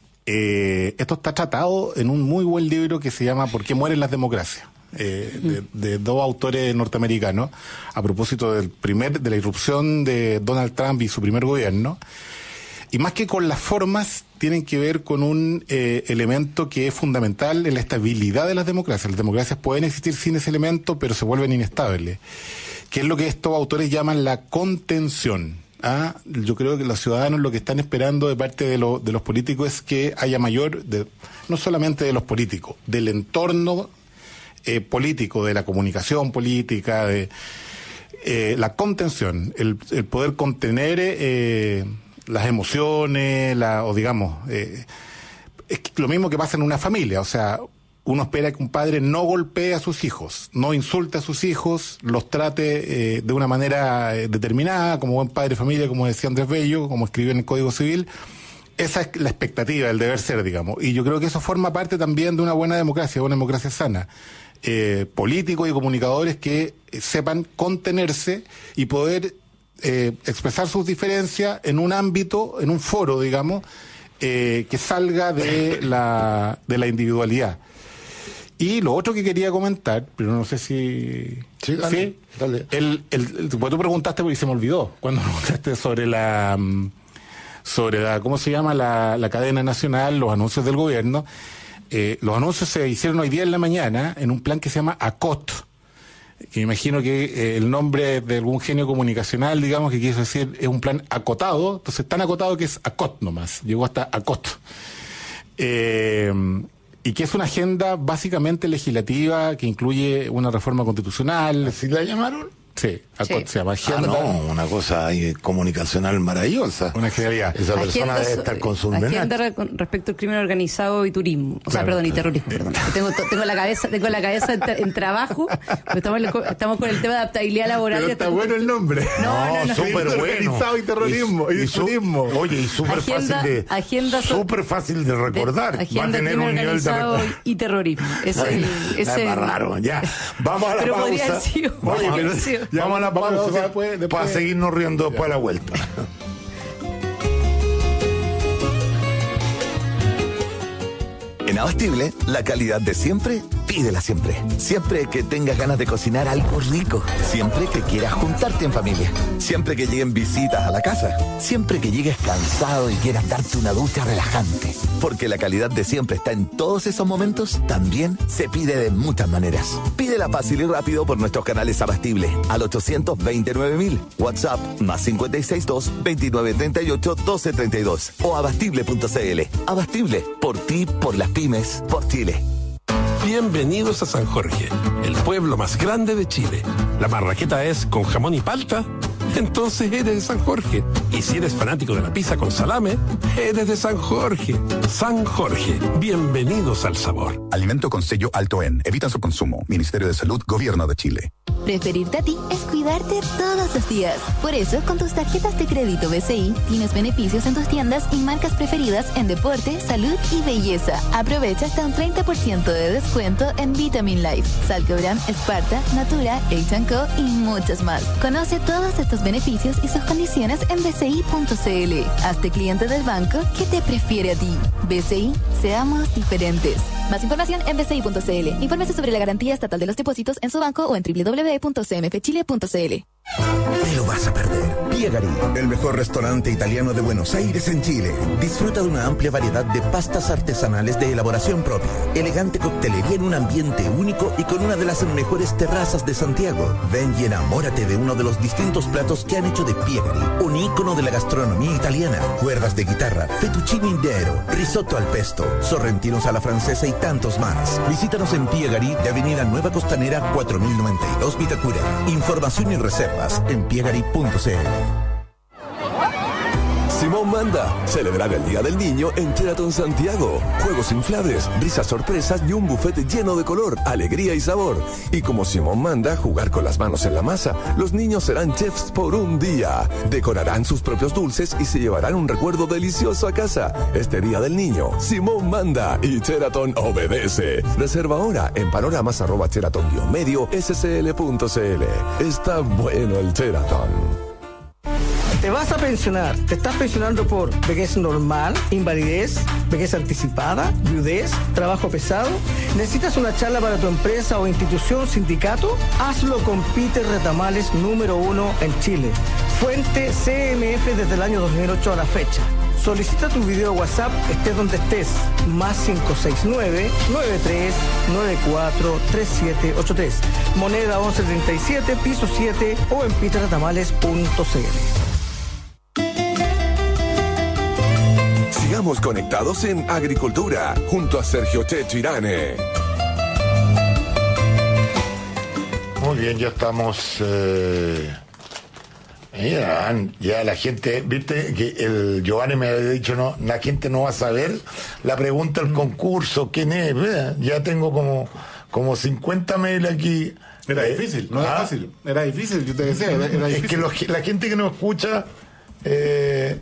eh, esto está tratado en un muy buen libro que se llama ¿Por qué mueren las democracias? Eh, de, de dos autores norteamericanos, a propósito del primer, de la irrupción de Donald Trump y su primer gobierno. Y más que con las formas, tienen que ver con un eh, elemento que es fundamental en la estabilidad de las democracias. Las democracias pueden existir sin ese elemento, pero se vuelven inestables. Que es lo que estos autores llaman la contención. ¿Ah? Yo creo que los ciudadanos lo que están esperando de parte de, lo, de los políticos es que haya mayor, de, no solamente de los políticos, del entorno eh, político, de la comunicación política, de eh, la contención, el, el poder contener eh, las emociones, la, o digamos, eh, es lo mismo que pasa en una familia. O sea, uno espera que un padre no golpee a sus hijos, no insulte a sus hijos, los trate eh, de una manera eh, determinada, como buen padre de familia, como decía Andrés Bello, como escribe en el Código Civil. Esa es la expectativa, el deber ser, digamos. Y yo creo que eso forma parte también de una buena democracia, de una democracia sana. Eh, políticos y comunicadores que eh, sepan contenerse y poder eh, expresar sus diferencias en un ámbito, en un foro, digamos, eh, que salga de la, de la individualidad. Y lo otro que quería comentar, pero no sé si... Sí, dale, ¿sí? dale. El, el, el, pues tú preguntaste porque se me olvidó, cuando preguntaste sobre la... sobre la, ¿cómo se llama? La, la cadena nacional, los anuncios del gobierno. Eh, los anuncios se hicieron hoy día en la mañana en un plan que se llama ACOT. Que me imagino que eh, el nombre de algún genio comunicacional, digamos, que quiso decir, es un plan acotado, entonces tan acotado que es ACOT nomás, llegó hasta ACOT. Eh... Y que es una agenda básicamente legislativa que incluye una reforma constitucional. ¿Así la llamaron? Sí, ACOT sí. Se llama agenda. Ah, no, una cosa ahí comunicacional maravillosa. Una genialidad. Esa persona debe estar con su agenda re, respecto al crimen organizado y turismo. O claro, sea, perdón, y terrorismo, perdón. Tengo, tengo la cabeza, tengo la cabeza en, en trabajo. Estamos, estamos con el tema de adaptabilidad laboral. Pero está bueno el nombre. No, no, no. Súper bueno. Organizado y terrorismo. Y, y, y turismo. Oye, y súper fácil de. Agenda súper fácil de recordar. De, Va a tener un nivel de. Y terrorismo. Ese es el. Es raro, ya. Vamos a la pero pausa. Sido, Oye, pero vamos a la pausa. Después, después. Para seguirnos riendo después de la vuelta. En Abastible, la calidad de siempre, pídela siempre. Siempre que tengas ganas de cocinar algo rico. Siempre que quieras juntarte en familia. Siempre que lleguen visitas a la casa. Siempre que llegues cansado y quieras darte una ducha relajante. Porque la calidad de siempre está en todos esos momentos, también se pide de muchas maneras. Pídela fácil y rápido por nuestros canales Abastible al ochocientos veintinueve mil. WhatsApp más cinco seis dos, veintinueve treinta y ocho, doce treinta y dos. O abastible punto cl. Abastible, por ti, por las pymes, por Chile. Bienvenidos a San Jorge, el pueblo más grande de Chile. La marraqueta es con jamón y palta, entonces eres de San Jorge. Y si eres fanático de la pizza con salame, eres de San Jorge. San Jorge, bienvenidos al sabor. Alimento con sello alto en. Evitan su consumo. Ministerio de Salud, Gobierno de Chile. Preferirte a ti es cuidarte todos los días. Por eso, con tus tarjetas de crédito B C I, tienes beneficios en tus tiendas y marcas preferidas en deporte, salud y belleza. Aprovecha hasta un treinta por ciento de descuento en Vitamin Life, Salcobran, Sparta, Natura, H and Co y muchos más. Conoce todos estos beneficios y sus condiciones en b c i punto c l. Hazte cliente del banco que te prefiere a ti. B C I, seamos diferentes. Más información en b c i punto c l. Infórmese sobre la garantía estatal de los depósitos en su banco o en w w w punto c m f chile punto c l. Te lo vas a perder. Piegari, el mejor restaurante italiano de Buenos Aires en Chile. Disfruta de una amplia variedad de pastas artesanales de elaboración propia, elegante coctelería en un ambiente único y con una de las mejores terrazas de Santiago. Ven y enamórate de uno de los distintos platos que han hecho de Piegari un ícono de la gastronomía italiana. Cuerdas de guitarra, fettuccine intero, risotto al pesto, sorrentinos a la francesa y tantos más. Visítanos en Piegari de Avenida Nueva Costanera cuatro mil noventa y dos Vitacura. Información y reservas en piegari punto c l. Simón manda celebrar el Día del Niño en Sheraton Santiago. Juegos inflables, risas sorpresas y un buffet lleno de color, alegría y sabor. Y como Simón manda jugar con las manos en la masa, los niños serán chefs por un día. Decorarán sus propios dulces y se llevarán un recuerdo delicioso a casa. Este Día del Niño, Simón manda y Sheraton obedece. Reserva ahora en panoramas arroba sheraton guión medio scl punto cl. Está bueno el Sheraton. Te vas a pensionar, te estás pensionando por vejez normal, invalidez, vejez anticipada, viudez, trabajo pesado. ¿Necesitas una charla para tu empresa o institución, sindicato? Hazlo con Peter Retamales, número uno en Chile. Fuente C M F desde el año dos mil ocho a la fecha. Solicita tu video WhatsApp, estés donde estés, más cinco seis nueve, nueve tres nueve cuatro, tres siete ocho tres. Moneda once treinta y siete, piso siete o en peter retamales punto c l. Sigamos conectados en Agricultura, junto a Sergio Checho Irane. Muy bien, ya estamos... Eh, ya, ya la gente... Viste que el Giovanni me había dicho, no, la gente no va a saber la pregunta del concurso, quién es. ¿Verdad? Ya tengo como, como cincuenta mails aquí. Era eh, difícil, no ¿ah? era fácil. Era difícil, yo te decía, era, era difícil. Es que los, la gente que nos escucha... Eh,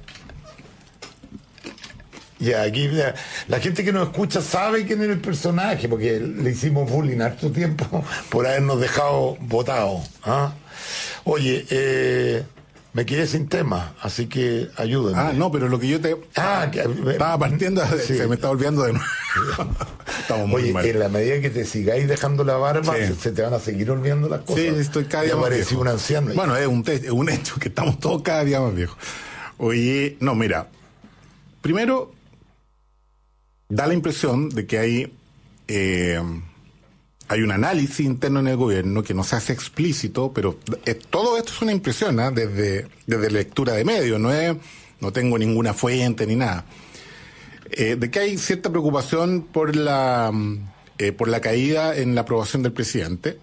Ya, aquí la, la gente que nos escucha sabe quién es el personaje, porque le hicimos bullying harto tiempo por habernos dejado votados. ¿Ah? Oye, eh, me quedé sin tema, así que ayúdenme. Ah, no, pero lo que yo te... Ah, que, estaba partiendo, de, sí. Se me está olvidando de nuevo. Estamos muy Oye, mal. en la medida que te sigáis dejando la barba, sí. se, se te van a seguir olvidando las cosas. Sí, estoy cada día ya más parecí viejo. un anciano. Bueno, es un, es un hecho que estamos todos cada día más viejos. Oye, no, mira, primero... da la impresión de que hay eh, hay un análisis interno en el gobierno que no se hace explícito, pero eh, todo esto es una impresión, ¿eh? desde desde lectura de medios, no es no tengo ninguna fuente ni nada, eh, de que hay cierta preocupación por la eh, por la caída en la aprobación del presidente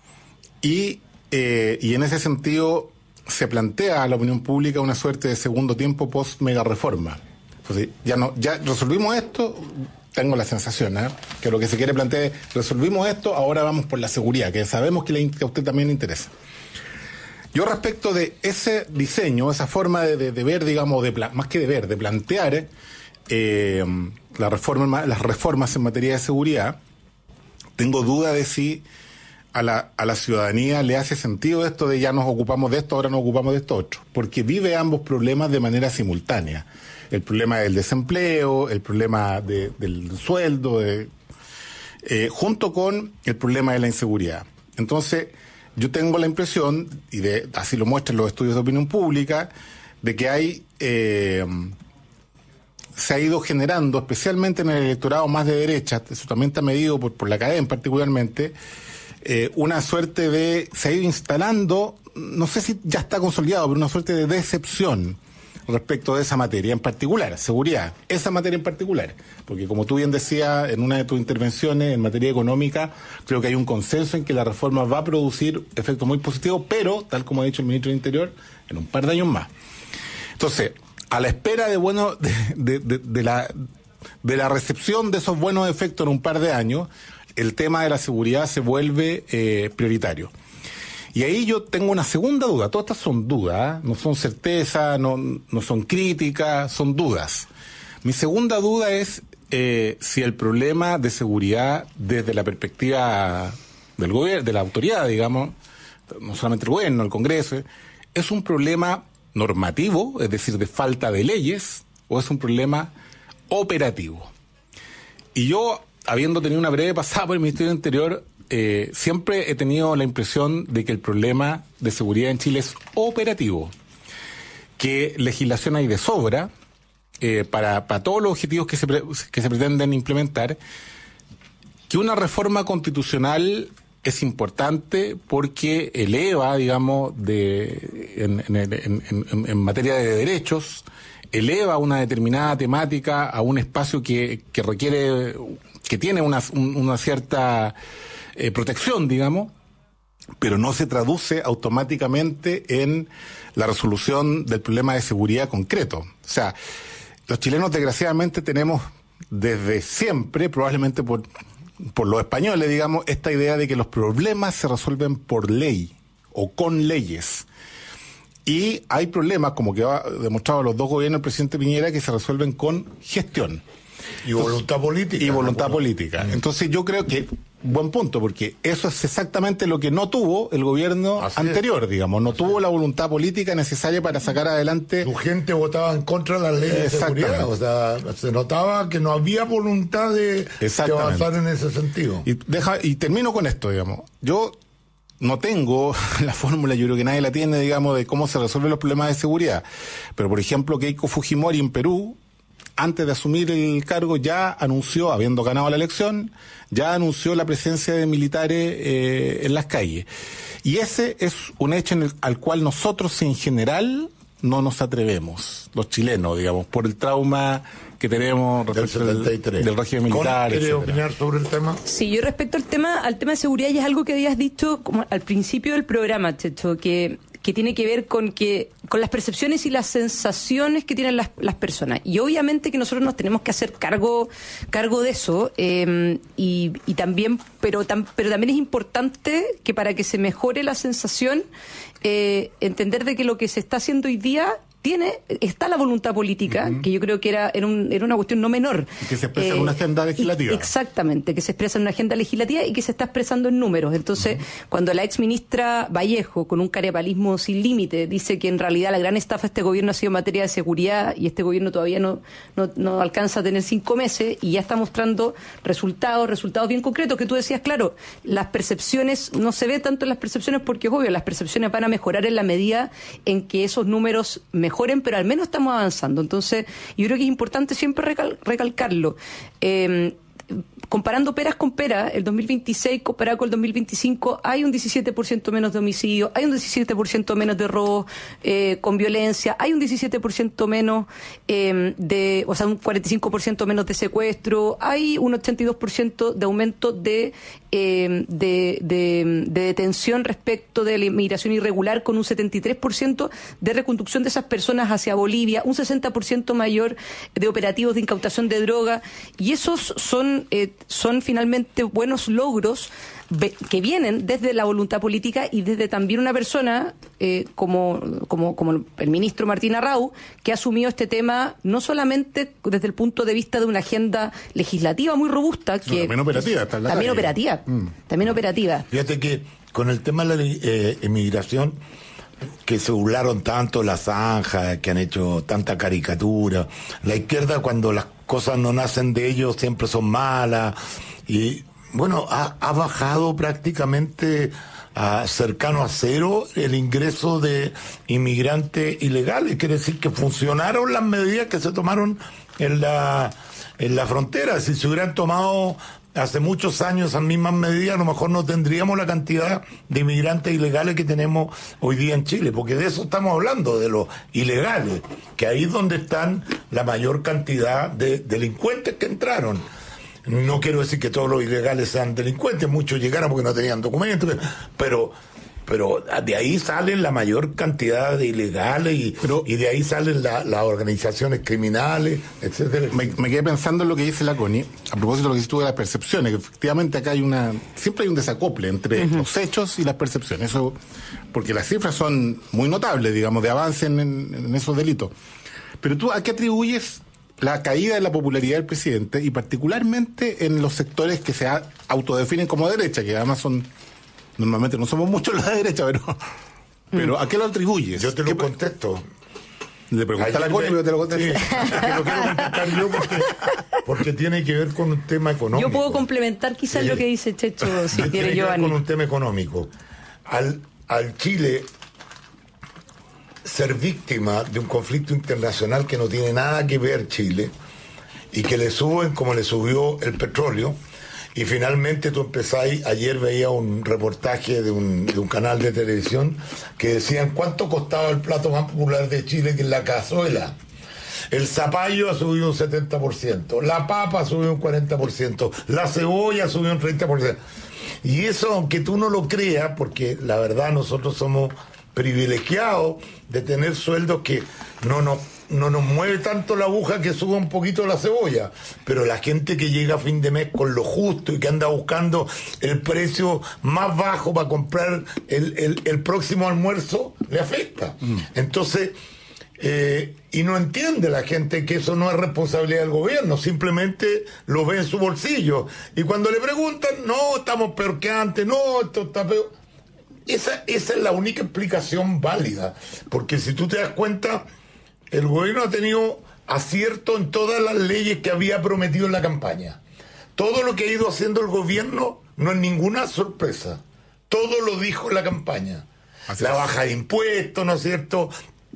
y eh, y en ese sentido se plantea a la opinión pública una suerte de segundo tiempo post mega reforma. Entonces, ya no, ya resolvimos esto, tengo la sensación, ¿eh? que lo que se quiere plantear es, resolvimos esto, ahora vamos por la seguridad, que sabemos que, le, que a usted también le interesa. Yo respecto de ese diseño, esa forma de, de, de ver, digamos, de más que de ver, de plantear eh, la reforma, las reformas en materia de seguridad, tengo duda de si a la, a la ciudadanía le hace sentido esto de ya nos ocupamos de esto, ahora nos ocupamos de esto otro, porque vive ambos problemas de manera simultánea. El problema del desempleo, el problema de, del sueldo, de, eh, junto con el problema de la inseguridad. Entonces, yo tengo la impresión, y de, así lo muestran los estudios de opinión pública, de que hay eh, se ha ido generando, especialmente en el electorado más de derecha, eso también está medido por, por la academia particularmente, eh, una suerte de, se ha ido instalando, no sé si ya está consolidado, pero una suerte de decepción respecto de esa materia en particular, seguridad, esa materia en particular, porque como tú bien decías en una de tus intervenciones en materia económica, creo que hay un consenso en que la reforma va a producir efectos muy positivos, pero, tal como ha dicho el ministro del Interior, en un par de años más. Entonces, a la espera de bueno de, de, de, de la de la recepción de esos buenos efectos en un par de años, el tema de la seguridad se vuelve eh, prioritario. Y ahí yo tengo una segunda duda. Todas estas son dudas, ¿eh? No son certezas, no, no son críticas, son dudas. Mi segunda duda es eh, si el problema de seguridad desde la perspectiva del gobierno, de la autoridad, digamos, no solamente el gobierno, el Congreso, es un problema normativo, es decir, de falta de leyes, o es un problema operativo. Y yo, habiendo tenido una breve pasada por el Ministerio del Interior, eh, siempre he tenido la impresión de que el problema de seguridad en Chile es operativo, que legislación hay de sobra eh, para, para todos los objetivos que se, pre, que se pretenden implementar, que una reforma constitucional es importante porque eleva, digamos, de, en, en, en, en, en materia de derechos, eleva una determinada temática a un espacio que, que requiere, que tiene una, una cierta eh, protección, digamos, pero no se traduce automáticamente en la resolución del problema de seguridad concreto. O sea, los chilenos desgraciadamente tenemos desde siempre, probablemente por, por los españoles, digamos, esta idea de que los problemas se resuelven por ley o con leyes. Y hay problemas, como que ha demostrado los dos gobiernos del presidente Piñera, que se resuelven con gestión. Y voluntad política. Y voluntad ¿no? política. Entonces yo creo que, buen punto, porque eso es exactamente lo que no tuvo el gobierno Así anterior, es. digamos. No Así tuvo es. la voluntad política necesaria para sacar adelante... Su gente votaba en contra de las leyes de seguridad. O sea, se notaba que no había voluntad de, de avanzar en ese sentido. Y, deja, y termino con esto, digamos. Yo... No tengo la fórmula, yo creo que nadie la tiene, digamos, de cómo se resuelven los problemas de seguridad. Pero, por ejemplo, Keiko Fujimori en Perú, antes de asumir el cargo, ya anunció, habiendo ganado la elección, ya anunció la presencia de militares eh, en las calles. Y ese es un hecho en el, al cual nosotros, en general, no nos atrevemos, los chilenos, digamos, por el trauma que tenemos respecto del, setenta y tres. del régimen militar. ¿Quiere opinar sobre el tema? Sí, yo respecto al tema, al tema de seguridad, y es algo que habías dicho como al principio del programa, Checho, que, que tiene que ver con que con las percepciones y las sensaciones que tienen las, las personas. Y obviamente que nosotros nos tenemos que hacer cargo, cargo de eso, eh, y, y también, pero, tam, pero también es importante que para que se mejore la sensación, eh, entender de que lo que se está haciendo hoy día tiene, está la voluntad política, uh-huh. que yo creo que era, era, un, era una cuestión no menor. Y que se expresa eh, en una agenda legislativa. Y, exactamente, que se expresa en una agenda legislativa y que se está expresando en números. Entonces, uh-huh. cuando la ex ministra Vallejo, con un carepalismo sin límite, dice que en realidad la gran estafa de este gobierno ha sido en materia de seguridad y este gobierno todavía no, no, no alcanza a tener cinco meses y ya está mostrando resultados, resultados bien concretos, que tú decías, claro, las percepciones, no se ve tanto en las percepciones porque es obvio, las percepciones van a mejorar en la medida en que esos números mejoren. mejoren, pero al menos estamos avanzando. Entonces, yo creo que es importante siempre recal- recalcarlo. Eh, comparando peras con peras, el dos mil veintiséis comparado con el dos mil veinticinco, hay un diecisiete por ciento menos de homicidios, hay un diecisiete por ciento menos de robos eh, con violencia, hay un diecisiete por ciento menos eh, de, o sea, un cuarenta y cinco por ciento menos de secuestro, hay un ochenta y dos por ciento de aumento de, eh, de, de, de detención respecto de la inmigración irregular, con un setenta y tres por ciento de reconducción de esas personas hacia Bolivia, un sesenta por ciento mayor de operativos de incautación de droga, y esos son eh, son finalmente buenos logros que vienen desde la voluntad política y desde también una persona eh, como, como, como el ministro Martín Arrau, que ha asumido este tema no solamente desde el punto de vista de una agenda legislativa muy robusta, que no, también operativa, está en la también calle. operativa, mm. también operativa. Fíjate que con el tema de la eh, inmigración, que se burlaron tanto la zanja, que han hecho tanta caricatura, la izquierda cuando las cosas no nacen de ellos siempre son malas, y bueno, ha, ha bajado prácticamente a cercano a cero el ingreso de inmigrantes ilegales. Quiere decir que funcionaron las medidas que se tomaron en la, en la frontera. Si se hubieran tomado hace muchos años esas mismas medidas, a lo mejor no tendríamos la cantidad de inmigrantes ilegales que tenemos hoy día en Chile, porque de eso estamos hablando, de los ilegales, que ahí es donde están la mayor cantidad de delincuentes que entraron. No quiero decir que todos los ilegales sean delincuentes, muchos llegaron porque no tenían documentos, pero pero de ahí salen la mayor cantidad de ilegales y, pero, y de ahí salen las la organizaciones criminales, etcétera. Me, me quedé pensando en lo que dice la Connie, a propósito de lo que dices tú de las percepciones, que efectivamente acá hay una, siempre hay un desacople entre uh-huh. los hechos y las percepciones, eso, porque las cifras son muy notables, digamos, de avance en, en, en esos delitos. Pero tú, ¿a qué atribuyes la caída de la popularidad del presidente y particularmente en los sectores que se autodefinen como derecha, que además son... Normalmente no somos muchos los de derecha, pero, pero ¿a qué lo atribuyes? Yo te lo contesto. Le pregunté a la Connie, pero te lo contesto. Sí, te lo quiero contestar yo porque, porque tiene que ver con un tema económico. Yo puedo complementar quizás sí. lo que dice Checho, si tiene quiere, que Giovanni. ver con un tema económico. Al, al Chile ser víctima de un conflicto internacional que no tiene nada que ver Chile y que le suben como le subió el petróleo. Y finalmente tú empezáis, ayer veía un reportaje de un, de un canal de televisión que decían cuánto costaba el plato más popular de Chile, que es la cazuela. El zapallo ha subido un setenta por ciento, la papa ha subido un cuarenta por ciento, la cebolla ha subido un treinta por ciento. Y eso, aunque tú no lo creas, porque la verdad nosotros somos privilegiados de tener sueldos que no nos no nos mueve tanto la aguja que suba un poquito la cebolla, pero la gente que llega a fin de mes con lo justo y que anda buscando el precio más bajo para comprar el, el, el próximo almuerzo, le afecta. Mm. Entonces, eh, y no entiende la gente que eso no es responsabilidad del gobierno, simplemente lo ve en su bolsillo. Y cuando le preguntan, no, estamos peor que antes, no, esto está peor. Esa, esa es la única explicación válida, porque si tú te das cuenta, el gobierno ha tenido acierto en todas las leyes que había prometido en la campaña. Todo lo que ha ido haciendo el gobierno no es ninguna sorpresa. Todo lo dijo en la campaña. Así la es. Baja de impuestos, ¿no es cierto?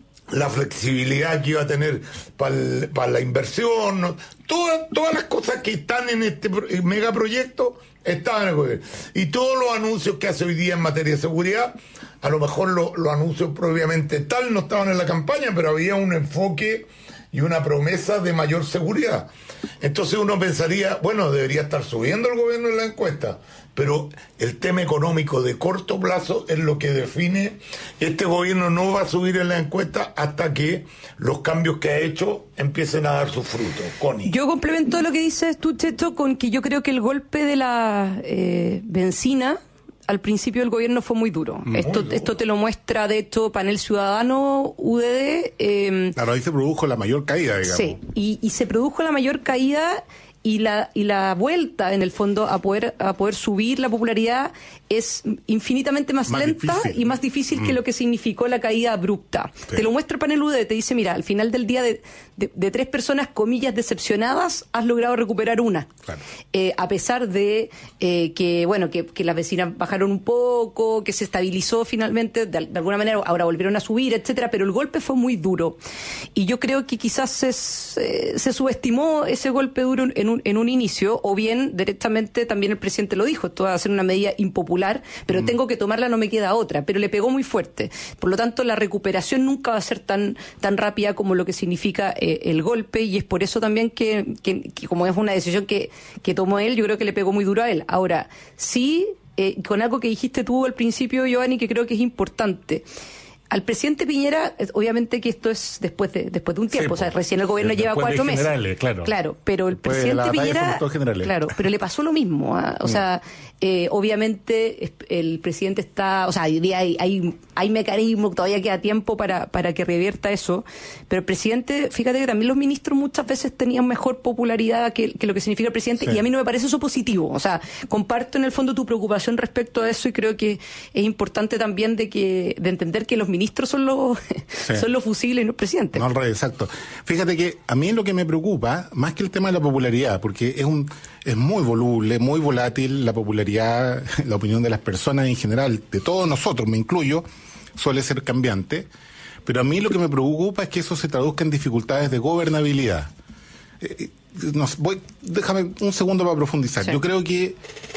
La flexibilidad que iba a tener para pa la inversión. ¿no? Todas, todas las cosas que están en este megaproyecto estaban en el gobierno. Y todos los anuncios que hace hoy día en materia de seguridad, a lo mejor los lo anuncios propiamente tal no estaban en la campaña, pero había un enfoque y una promesa de mayor seguridad. Entonces uno pensaría, bueno, debería estar subiendo el gobierno en la encuesta, pero el tema económico de corto plazo es lo que define. Este gobierno no va a subir en la encuesta hasta que los cambios que ha hecho empiecen a dar sus frutos. Connie. Yo complemento lo que dices tú, Checho, con que yo creo que el golpe de la eh, benzina al principio del gobierno fue muy duro. Muy esto duro. Esto te lo muestra, de hecho, Panel Ciudadano, U D D. Eh, claro, ahí se produjo la mayor caída, digamos. Sí, y, y se produjo la mayor caída y la y la vuelta, en el fondo, a poder a poder subir la popularidad es infinitamente más, más lenta difícil. y más difícil mm. que lo que significó la caída abrupta. Sí. Te lo muestra el Panel U D D, te dice, mira, al final del día de, de, de tres personas, comillas, decepcionadas, has logrado recuperar una. Claro. Eh, a pesar de eh, que, bueno, que, que las vecinas bajaron un poco, que se estabilizó finalmente, de, de alguna manera ahora volvieron a subir, etcétera, pero el golpe fue muy duro. Y yo creo que quizás se, se, se subestimó ese golpe duro en un, en un inicio, o bien directamente también el presidente lo dijo, esto va a ser una medida impopular, pero mm. tengo que tomarla, no me queda otra, pero le pegó muy fuerte. Por lo tanto, la recuperación nunca va a ser tan tan rápida como lo que significa eh, el golpe, y es por eso también que, que, que como es una decisión que, que tomó él, yo creo que le pegó muy duro a él. Ahora, sí, eh, con algo que dijiste tú al principio, Giovanni, que creo que es importante. Al presidente Piñera, obviamente que esto es después de después de un tiempo, sí, o sea, recién el gobierno lleva cuatro meses. Claro. claro, pero el después presidente Piñera, claro, pero le pasó lo mismo, ¿eh? o mm. sea, eh, obviamente el presidente está, o sea, hay hay hay, hay mecanismos, todavía queda tiempo para para que revierta eso, pero el presidente, fíjate que también los ministros muchas veces tenían mejor popularidad que, que lo que significa el presidente, sí. y a mí no me parece eso positivo, o sea, comparto en el fondo tu preocupación respecto a eso, y creo que es importante también de que de entender que los ministros son los sí. son los fusiles y no el presidente. No, al revés, exacto. Fíjate que a mí lo que me preocupa, más que el tema de la popularidad, porque es un es muy voluble, muy volátil la popularidad, la opinión de las personas en general, de todos nosotros, me incluyo, suele ser cambiante, pero a mí lo que me preocupa es que eso se traduzca en dificultades de gobernabilidad. Eh, nos voy, déjame un segundo para profundizar. Sí. Yo creo que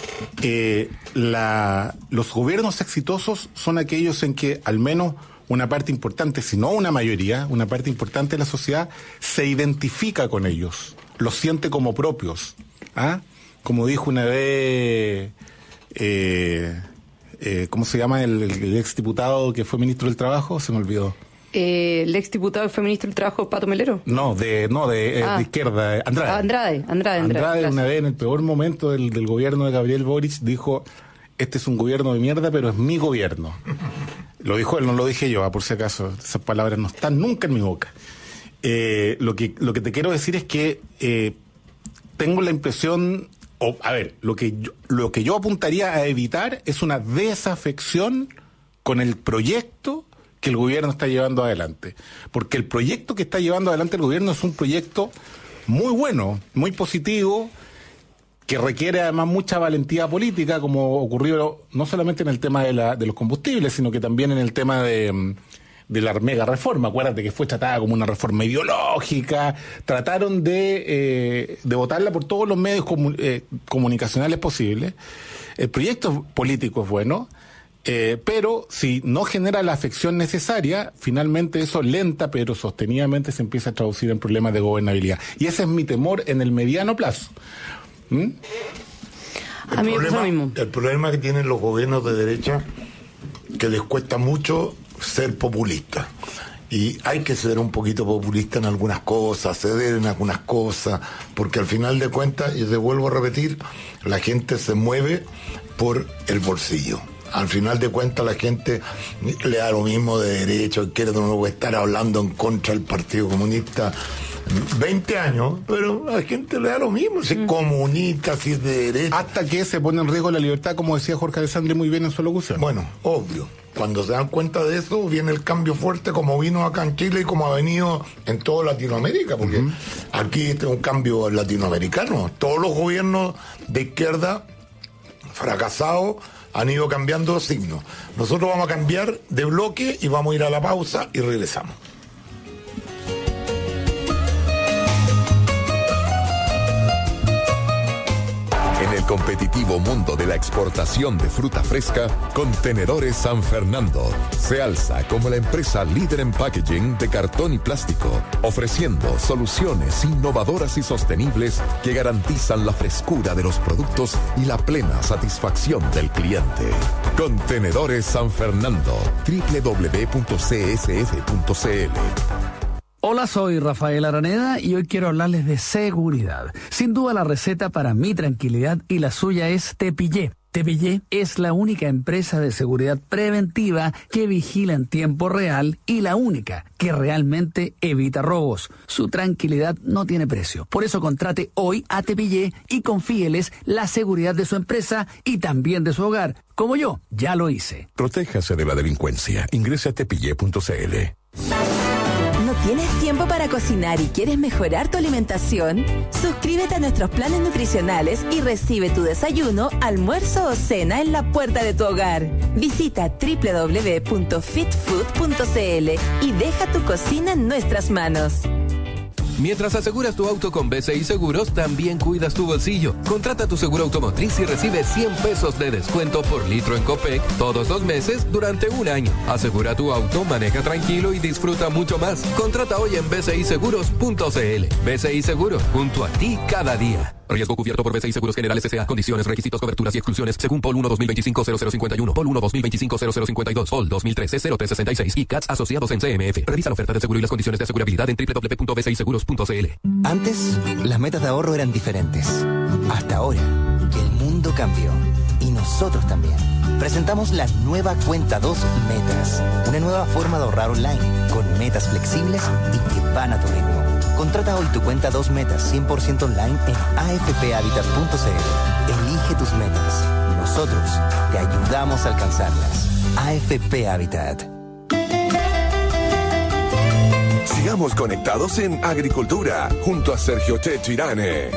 eh, la, los gobiernos exitosos son aquellos en que al menos una parte importante, si no una mayoría, una parte importante de la sociedad se identifica con ellos, los siente como propios. ¿Ah? Como dijo una vez eh, eh, ¿cómo se llama el, el, el ex diputado que fue ministro del Trabajo? Se me olvidó. Eh, el ex diputado que fue ministro del Trabajo, Pato Melero. No, de no de, ah. de izquierda, eh, Andrade. Ah, Andrade, Andrade, Andrade. Andrade una vez, en el peor momento del, del gobierno de Gabriel Boric, dijo, este es un gobierno de mierda, pero es mi gobierno. Lo dijo él, no lo dije yo, ah, por si acaso. Esas palabras no están nunca en mi boca. Eh, lo que lo que te quiero decir es que eh, tengo la impresión, o, a ver, lo que yo, lo que yo apuntaría a evitar es una desafección con el proyecto que el gobierno está llevando adelante. Porque el proyecto que está llevando adelante el gobierno es un proyecto muy bueno, muy positivo, que requiere además mucha valentía política, como ocurrió no solamente en el tema de, la, de los combustibles, sino que también en el tema de, de la mega reforma. Acuérdate que fue tratada como una reforma ideológica, trataron de, eh, de votarla por todos los medios comu- eh, comunicacionales posibles. El proyecto político es bueno, Eh, pero si no genera la afección necesaria, finalmente eso lenta pero sostenidamente se empieza a traducir en problemas de gobernabilidad. Y ese es mi temor en el mediano plazo. ¿Mm? A mí me pasa lo mismo. El problema que tienen los gobiernos de derecha, que les cuesta mucho ser populistas. Y hay que ser un poquito populista en algunas cosas, ceder en algunas cosas, porque al final de cuentas, y te vuelvo a repetir, la gente se mueve por el bolsillo. Al final de cuentas la gente le da lo mismo de derecha, izquierda, no puede estar hablando en contra del Partido Comunista veinte años, pero a la gente le da lo mismo, si es comunista, si es de derecha. Hasta que se pone en riesgo la libertad, como decía Jorge Alessandri muy bien en su locución. Bueno, obvio. Cuando se dan cuenta de eso, viene el cambio fuerte como vino acá en Chile y como ha venido en toda Latinoamérica, porque uh-huh. aquí este es un cambio latinoamericano. Todos los gobiernos de izquierda fracasados han ido cambiando signos. Nosotros vamos a cambiar de bloque y vamos a ir a la pausa y regresamos. En el competitivo mundo de la exportación de fruta fresca, Contenedores San Fernando se alza como la empresa líder en packaging de cartón y plástico, ofreciendo soluciones innovadoras y sostenibles que garantizan la frescura de los productos y la plena satisfacción del cliente. Contenedores San Fernando, doble u doble u doble u punto c s f punto c l. Hola, soy Rafael Araneda y hoy quiero hablarles de seguridad. Sin duda la receta para mi tranquilidad y la suya es Tepillé. Tepillé es la única empresa de seguridad preventiva que vigila en tiempo real y la única que realmente evita robos. Su tranquilidad no tiene precio. Por eso contrate hoy a Tepillé y confíeles la seguridad de su empresa y también de su hogar. Como yo, ya lo hice. Protéjase de la delincuencia. Ingrese a tepillé punto c l. ¿No tienes tiempo para cocinar y quieres mejorar tu alimentación? Suscríbete a nuestros planes nutricionales y recibe tu desayuno, almuerzo o cena en la puerta de tu hogar. Visita doble u doble u doble u punto fit food punto c l y deja tu cocina en nuestras manos. Mientras aseguras tu auto con B C I Seguros, también cuidas tu bolsillo. Contrata tu seguro automotriz y recibe cien pesos de descuento por litro en Copec todos los meses durante un año. Asegura tu auto, maneja tranquilo y disfruta mucho más. Contrata hoy en b c i seguros punto c l. B C I Seguros, junto a ti cada día. Riesgo cubierto por B C I Seguros Generales S A. Condiciones, requisitos, coberturas y exclusiones según P O L uno dos mil veinticinco cero cero cincuenta y uno, P O L uno dos mil veinticinco cero cero cincuenta y dos, P O L dos mil trece cero tres sesenta y seis y C A T S asociados en C M F. Revisa la oferta de seguro y las condiciones de asegurabilidad en doble u doble u doble u punto b c i seguros punto c l. Antes, las metas de ahorro eran diferentes. Hasta ahora, que el mundo cambió. Y nosotros también. Presentamos la nueva Cuenta dos Metas. Una nueva forma de ahorrar online, con metas flexibles y que van a tu ritmo. Contrata hoy tu Cuenta dos Metas cien por ciento online en a f p habitat punto c l. Elige tus metas. Nosotros te ayudamos a alcanzarlas. A F P Habitat. Sigamos conectados en Agricultura, junto a Sergio Checho Irane.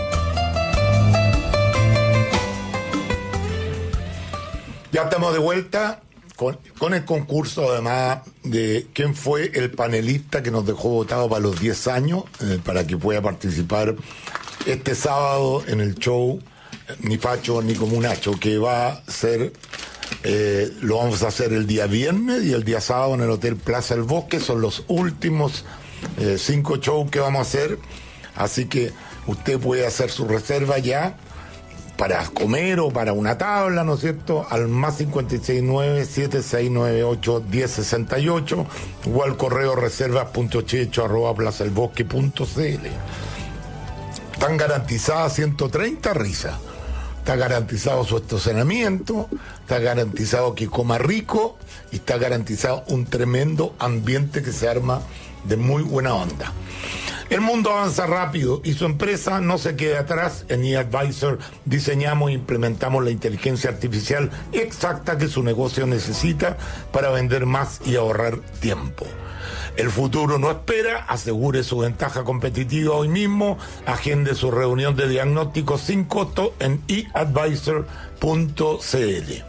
Ya estamos de vuelta con, con el concurso, además de quién fue el panelista que nos dejó votado para los diez años, eh, para que pueda participar este sábado en el show Ni Facho ni Comunacho, que va a ser, eh, lo vamos a hacer el día viernes y el día sábado en el Hotel Plaza El Bosque. Son los últimos eh, cinco shows que vamos a hacer, así que usted puede hacer su reserva ya para comer o para una tabla, ¿no es cierto?, al más cincuenta y seis nueve, siete seis nueve ocho, uno cero seis ocho o al correo reservas punto checho arroba plaza el bosque punto c l. Están garantizadas ciento treinta risas. Está garantizado su estacionamiento, está garantizado que coma rico y está garantizado un tremendo ambiente que se arma de muy buena onda. El mundo avanza rápido y su empresa no se queda atrás. En eAdvisor diseñamos e implementamos la inteligencia artificial exacta que su negocio necesita para vender más y ahorrar tiempo. El futuro no espera, asegure su ventaja competitiva hoy mismo, agende su reunión de diagnóstico sin costo en e advisor punto c l.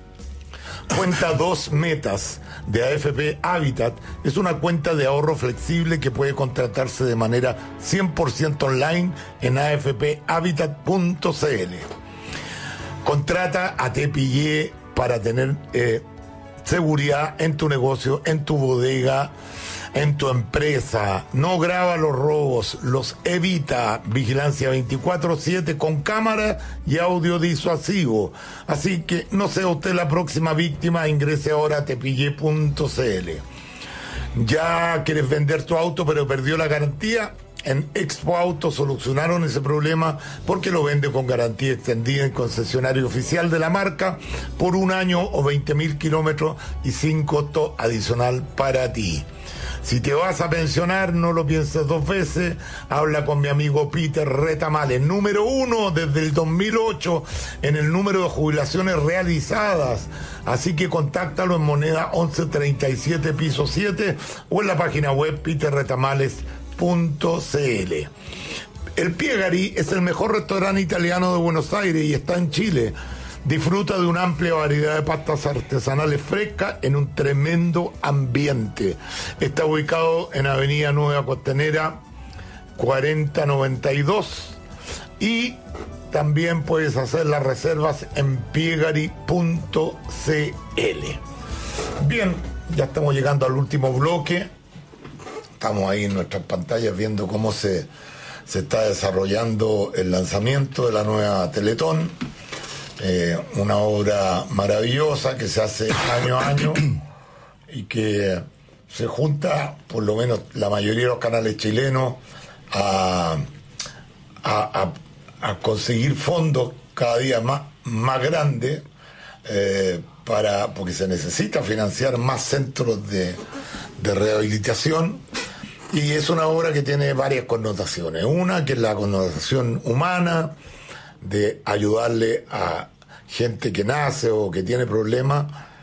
Cuenta dos metas de A F P Habitat es una cuenta de ahorro flexible que puede contratarse de manera cien por ciento online en a f p habitat punto c l. Contrata a Te Pillé para tener eh, seguridad en tu negocio, en tu bodega, en tu empresa. No graba los robos, los evita. Vigilancia veinticuatro siete con cámara y audio disuasivo. Así que no sea usted la próxima víctima, ingrese ahora a te pillé punto c l. ¿Ya quieres vender tu auto pero perdió la garantía? En Expo Auto solucionaron ese problema porque lo vende con garantía extendida en concesionario oficial de la marca por un año o veinte mil kilómetros y sin costo adicional para ti. Si te vas a pensionar, no lo pienses dos veces. Habla con mi amigo Peter Retamales, número uno desde el dos mil ocho en el número de jubilaciones realizadas. Así que contáctalo en moneda once treinta y siete piso siete o en la página web peter retamales punto c l. El Piegari es el mejor restaurante italiano de Buenos Aires y está en Chile. Disfruta de una amplia variedad de pastas artesanales frescas en un tremendo ambiente. Está ubicado en Avenida Nueva Costanera cuarenta noventa y dos y también puedes hacer las reservas en piegari punto c l. Bien, ya estamos llegando al último bloque. Estamos ahí en nuestras pantallas viendo cómo se, se está desarrollando el lanzamiento de la nueva Teletón. Eh, una obra maravillosa que se hace año a año y que se junta, por lo menos la mayoría de los canales chilenos, a, a, a, a conseguir fondos cada día más, más grandes, eh, para, porque se necesita financiar más centros de, de rehabilitación. Y es una obra que tiene varias connotaciones. Una que es la connotación humana, de ayudarle a gente que nace o que tiene problemas,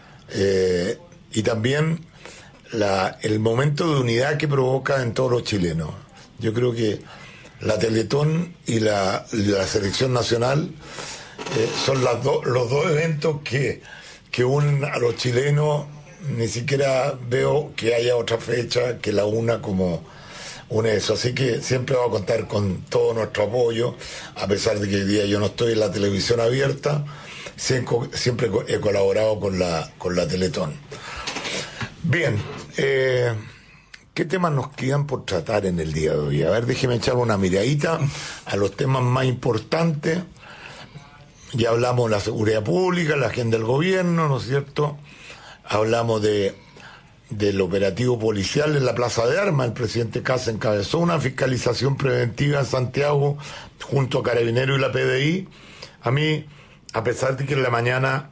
eh, y también la, el momento de unidad que provoca en todos los chilenos. Yo creo que la Teletón y la, la selección nacional eh, son las do, los dos eventos que, que unen a los chilenos. Ni siquiera veo que haya otra fecha que la una como une eso. Así que siempre va a contar con todo nuestro apoyo, a pesar de que hoy día yo no estoy en la televisión abierta, siempre he colaborado con la, con la Teletón. Bien, eh, ¿qué temas nos quedan por tratar en el día de hoy? A ver, déjeme echar una miradita a los temas más importantes. Ya hablamos de la seguridad pública, la agenda del gobierno, ¿no es cierto? Hablamos de del operativo policial en la Plaza de Armas. El presidente Kast encabezó una fiscalización preventiva en Santiago junto a Carabineros y la P D I. A mí, a pesar de que en la mañana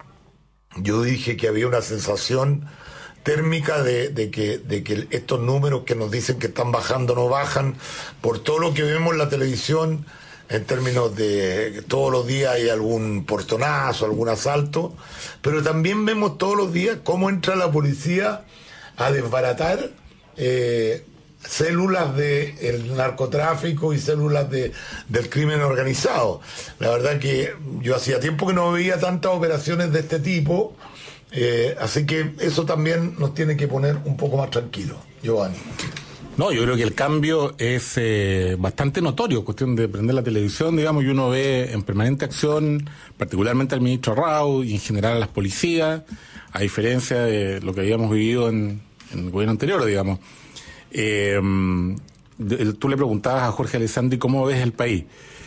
yo dije que había una sensación térmica de, de, que, de que estos números que nos dicen que están bajando no bajan, por todo lo que vemos en la televisión, en términos de que todos los días hay algún portonazo, algún asalto, pero también vemos todos los días cómo entra la policía a desbaratar eh, células del narcotráfico y células de, del crimen organizado. La verdad que yo hacía tiempo que no veía tantas operaciones de este tipo, eh, así que eso también nos tiene que poner un poco más tranquilos. Giovanni. No, yo creo que el cambio es eh, bastante notorio, cuestión de prender la televisión, digamos, y uno ve en permanente acción, particularmente al ministro Rau y en general a las policías, a diferencia de lo que habíamos vivido en, en el gobierno anterior, digamos. Eh, de, tú le preguntabas a Jorge Alessandri cómo ves el país.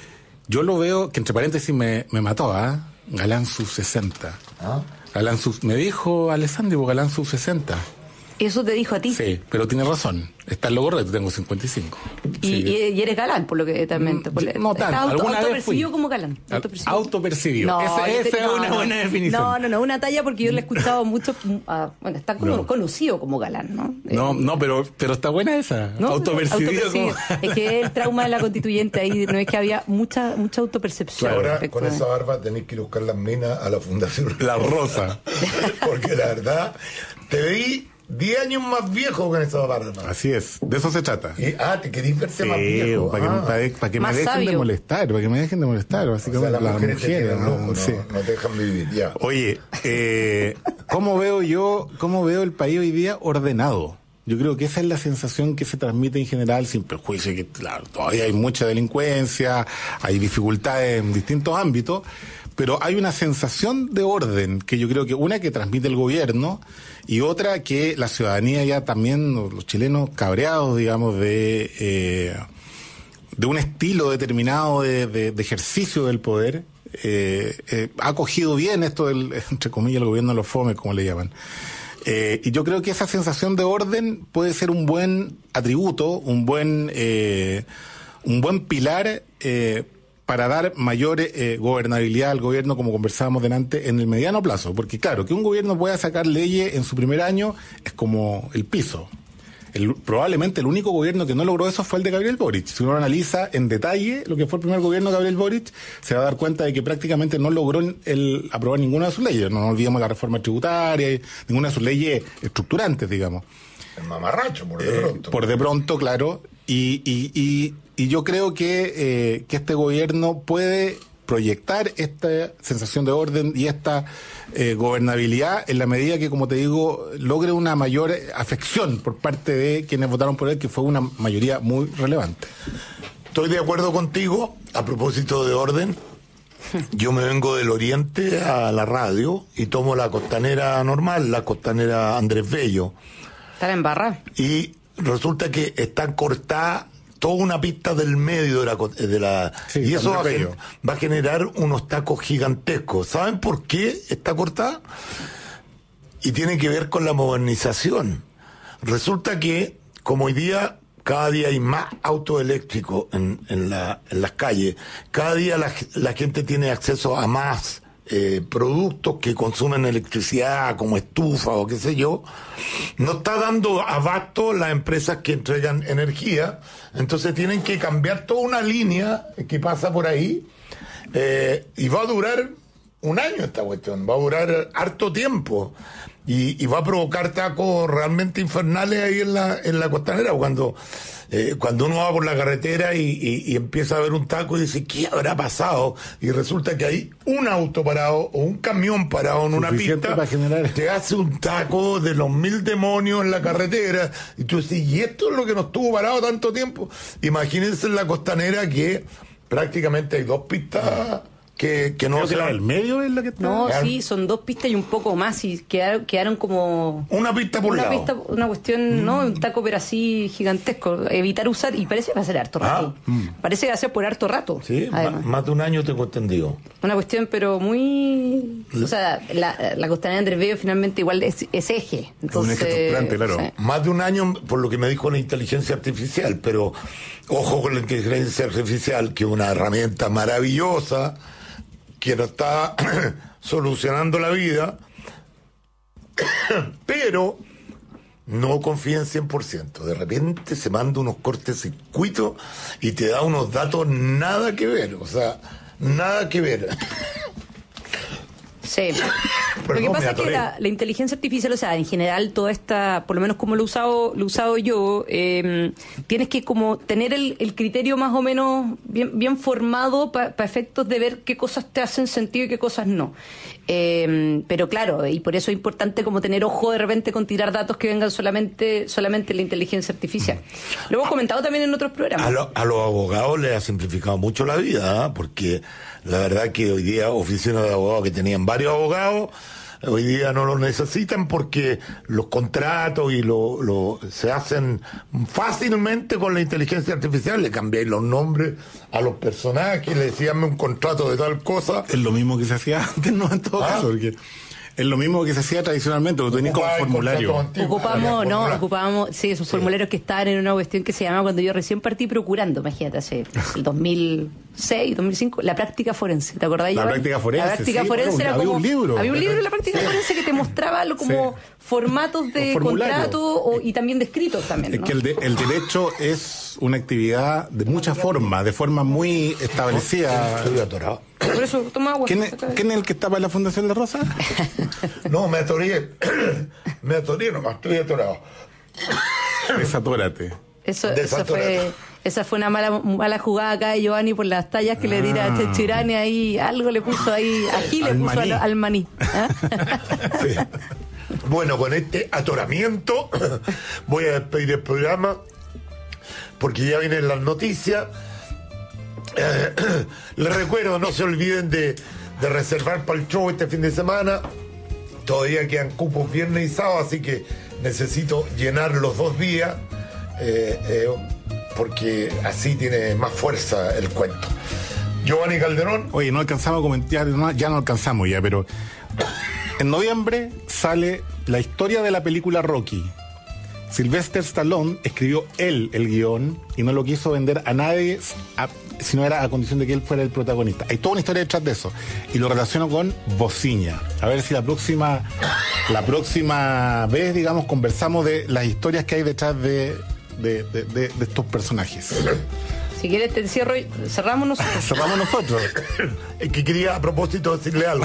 Yo lo veo, que entre paréntesis me, me mató, ¿ah? ¿eh? Galán sub sesenta. ¿Ah? Galán sub, me dijo Alessandro, Galán sub sesenta. ¿Eso te dijo a ti? Sí, pero tiene razón. Está en lo correcto, tengo cincuenta y cinco. Y, sí. y, y eres galán, por lo que también... Te, por, no tanto, auto, alguna vez fui. Autopercibido como galán. Autopercibido. Autopercibido. No, esa esa es no, una no, buena definición. No, no, no, una talla porque yo le he escuchado mucho... Uh, bueno, está como no. conocido como galán, ¿no? No, eh, no, pero, pero está buena esa. ¿No? Autopercibido. autopercibido. Como... Es que el trauma de la constituyente ahí no es que había mucha mucha autopercepción. Ahora, respecto. Con esa barba tenés que ir a buscar las minas a la Fundación La Rosa. Porque la verdad, te veí... diez años más viejo con esa barba. Así es, de eso se trata. Y, ah, te querís verse sí, más viejo. Para que, ah. para, para que me dejen sabio. de molestar, para que me dejen de molestar, básicamente. O sea, las mujeres, mujeres te ¿no? Loco, no, sí. no te dejan vivir, ya. Oye, eh, ¿cómo veo yo, cómo veo el país hoy día ordenado? Yo creo que esa es la sensación que se transmite en general, sin perjuicio, que claro, todavía hay mucha delincuencia, hay dificultades en distintos ámbitos, pero hay una sensación de orden que yo creo que una que transmite el gobierno y otra que la ciudadanía ya también, los chilenos cabreados, digamos, de eh, de un estilo determinado de, de, de ejercicio del poder, eh, eh, ha cogido bien esto del, entre comillas, el gobierno de los fomes, como le llaman. Eh, y yo creo que esa sensación de orden puede ser un buen atributo, un buen eh, un buen pilar eh, para dar mayor eh, gobernabilidad al gobierno, como conversábamos delante, en el mediano plazo. Porque claro, que un gobierno pueda sacar leyes en su primer año es como el piso. El, probablemente el único gobierno que no logró eso fue el de Gabriel Boric. Si uno analiza en detalle lo que fue el primer gobierno de Gabriel Boric, se va a dar cuenta de que prácticamente no logró el, aprobar ninguna de sus leyes. No nos olvidemos la reforma tributaria, ninguna de sus leyes estructurantes, digamos. El mamarracho, por de pronto. Eh, por de pronto, claro. Y, y, y, y yo creo que, eh, que este gobierno puede proyectar esta sensación de orden y esta eh, gobernabilidad en la medida que, como te digo, logre una mayor afección por parte de quienes votaron por él, que fue una mayoría muy relevante. Estoy de acuerdo contigo. A propósito de orden, yo me vengo del oriente a la radio y tomo la costanera normal, la costanera Andrés Bello. ¿Están en barra? Y resulta que está cortada toda una pista del medio de la... De la sí, y eso va a, va a generar unos tacos gigantescos. ¿Saben por qué está cortada? Y tiene que ver con la modernización. Resulta que, como hoy día, cada día hay más autos eléctricos en, en, la, en las calles, cada día la, la gente tiene acceso a más eh, productos que consumen electricidad, como estufa o qué sé yo, no está dando abasto las empresas que entregan energía, entonces tienen que cambiar toda una línea que pasa por ahí, eh, y va a durar un año esta cuestión, va a durar harto tiempo. Y, y va a provocar tacos realmente infernales ahí en la en la costanera. Cuando eh, cuando uno va por la carretera y, y, y empieza a ver un taco y dice, ¿qué habrá pasado? Y resulta que hay un auto parado o un camión parado en una pista para generar... te hace un taco de los mil demonios en la carretera. Y tú dices, ¿y esto es lo que nos tuvo parado tanto tiempo? Imagínense en la costanera que prácticamente hay dos pistas... Que, que no Creo que la del medio es la que está. No, sí, son dos pistas y un poco más y quedaron, quedaron como una pista por una lado. Pista, una cuestión, mm. no, un taco pero así gigantesco, evitar usar y parece que va a ser harto rato. Ah. Mm. Parece que va a ser por harto rato. Sí, además. Más de un año tengo entendido. Una cuestión pero muy, o sea, la, la costanera de Andrés Bello finalmente igual es, es eje. Entonces, un eje estructurante, claro. Sí. Más de un año por lo que me dijo la inteligencia artificial, pero ojo con la inteligencia artificial, que es una herramienta maravillosa que nos está solucionando la vida, pero no confía en cien por ciento. De repente se manda unos cortocircuitos y te da unos datos nada que ver, o sea, nada que ver. Sí. Perdón, lo que pasa es que la, la inteligencia artificial, o sea, en general toda esta, por lo menos como lo he usado, lo he usado yo, eh, tienes que como tener el, el criterio más o menos bien, bien formado para pa efectos de ver qué cosas te hacen sentido y qué cosas no. Eh, pero claro, y por eso es importante como tener ojo de repente con tirar datos que vengan solamente solamente la inteligencia artificial. Lo hemos comentado también en otros programas. A, lo, a los abogados les ha simplificado mucho la vida, ¿eh? Porque la verdad que hoy día oficinas de abogados que tenían varios abogados, Hoy día no lo necesitan porque los contratos y lo, lo se hacen fácilmente con la inteligencia artificial. Le cambiáis los nombres a los personajes, le decían un contrato de tal cosa. Es lo mismo que se hacía antes, no en todo ¿Ah? caso, porque es lo mismo que se hacía tradicionalmente, lo tenías como formulario. Ocupamos, no, ocupábamos, sí, esos sí. formularios que estaban en una cuestión que se llama, cuando yo recién partí procurando, imagínate, hace el dos mil seis, dos mil cinco, la práctica forense, ¿te acordás? La práctica forense, La práctica sí, forense bueno, era había como, un libro. Había un libro de la práctica sí. forense que te mostraba lo como sí. formatos de contrato o, y también de escritos también, ¿no? Es que el, de, el derecho es una actividad de muchas formas, de forma muy establecida. Estoy atorado. Por eso, toma agua. ¿Quién es, ¿Quién es el que estaba en la Fundación La Rosa? No, me atoré. me atoré nomás, estoy atorado. Desatórate. Eso, eso fue, esa fue una mala mala jugada acá de Giovanni por las tallas que ah. le tira a Checho Irane ahí, algo le puso ahí, ají le puso maní. Al, al maní. ¿Eh? Sí. Bueno, con este atoramiento voy a despedir el programa porque ya vienen las noticias. Eh, les recuerdo, no se olviden de, de reservar para el show este fin de semana. Todavía quedan cupos viernes y sábado, así que necesito llenar los dos días eh, eh, porque así tiene más fuerza el cuento. Giovanni Calderón. Oye, no alcanzamos a comentar, no, ya no alcanzamos ya, pero en noviembre sale la historia de la película Rocky. Sylvester Stallone escribió él el guión y no lo quiso vender a nadie a, si no era a condición de que él fuera el protagonista. Hay toda una historia detrás de eso y lo relaciono con Bociña. A ver si la próxima la próxima vez, digamos, conversamos de las historias que hay detrás de, de, de, de, de estos personajes. Si quieres te encierro y cerramos nosotros. Cerramos nosotros. Es que quería a propósito decirle algo.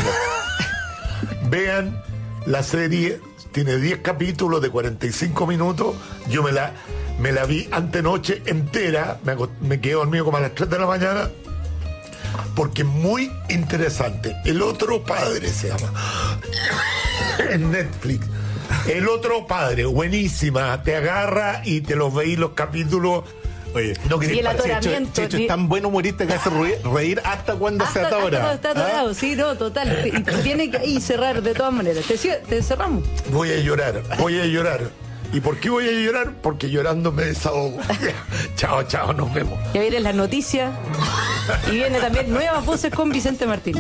Vean la serie. Tiene diez capítulos de cuarenta y cinco minutos. Yo me la, me la vi antenoche entera. Me, me quedé dormido como a las tres de la mañana. Porque es muy interesante. El otro padre se llama. En Netflix. El otro padre, buenísima. Te agarra y te los veis los capítulos. Oye, no y el atoramiento. Checho, Checho es tan buen humorista que hace reír, reír hasta cuando hasta, se atora. Hasta está atorado, ¿ah? Sí, no, total. Y tiene que ahí cerrar de todas maneras. ¿Te, te cerramos? Voy a llorar, voy a llorar. ¿Y por qué voy a llorar? Porque llorando me desahogo. Chao, chao, nos vemos. Ya vienen las noticias y viene también Nuevas Voces con Vicente Martín.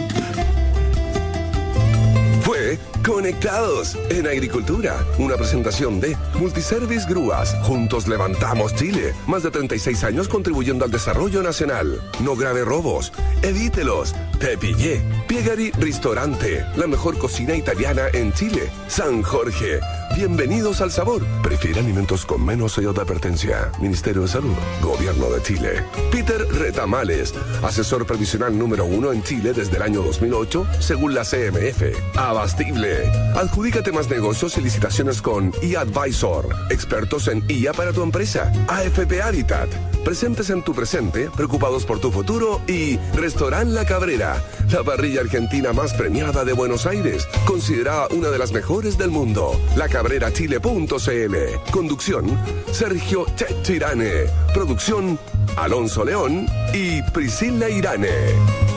Fue Conectados en Agricultura, una presentación de Multiservice Grúas. Juntos levantamos Chile. Más de treinta y seis años contribuyendo al desarrollo nacional. No grave robos. Evítelos. Te pillé. Piegari Ristorante, la mejor cocina italiana en Chile. San Jorge. Bienvenidos al sabor. Prefiere alimentos con menos sello de advertencia. Ministerio de Salud. Gobierno de Chile. Peter Retamales, asesor previsional número uno en Chile desde el año dos mil ocho, según la C M F. Abastible. Adjudícate más negocios y licitaciones con eAdvisor. Expertos en I A para tu empresa. A F P Habitat. Presentes en tu presente, preocupados por tu futuro. Y Restaurant La Cabrera, la parrilla argentina más premiada de Buenos Aires, considerada una de las mejores del mundo. La Cabrera Chile punto c l. Conducción, Sergio Checho Irane. Producción, Alonso León y Priscila Irane.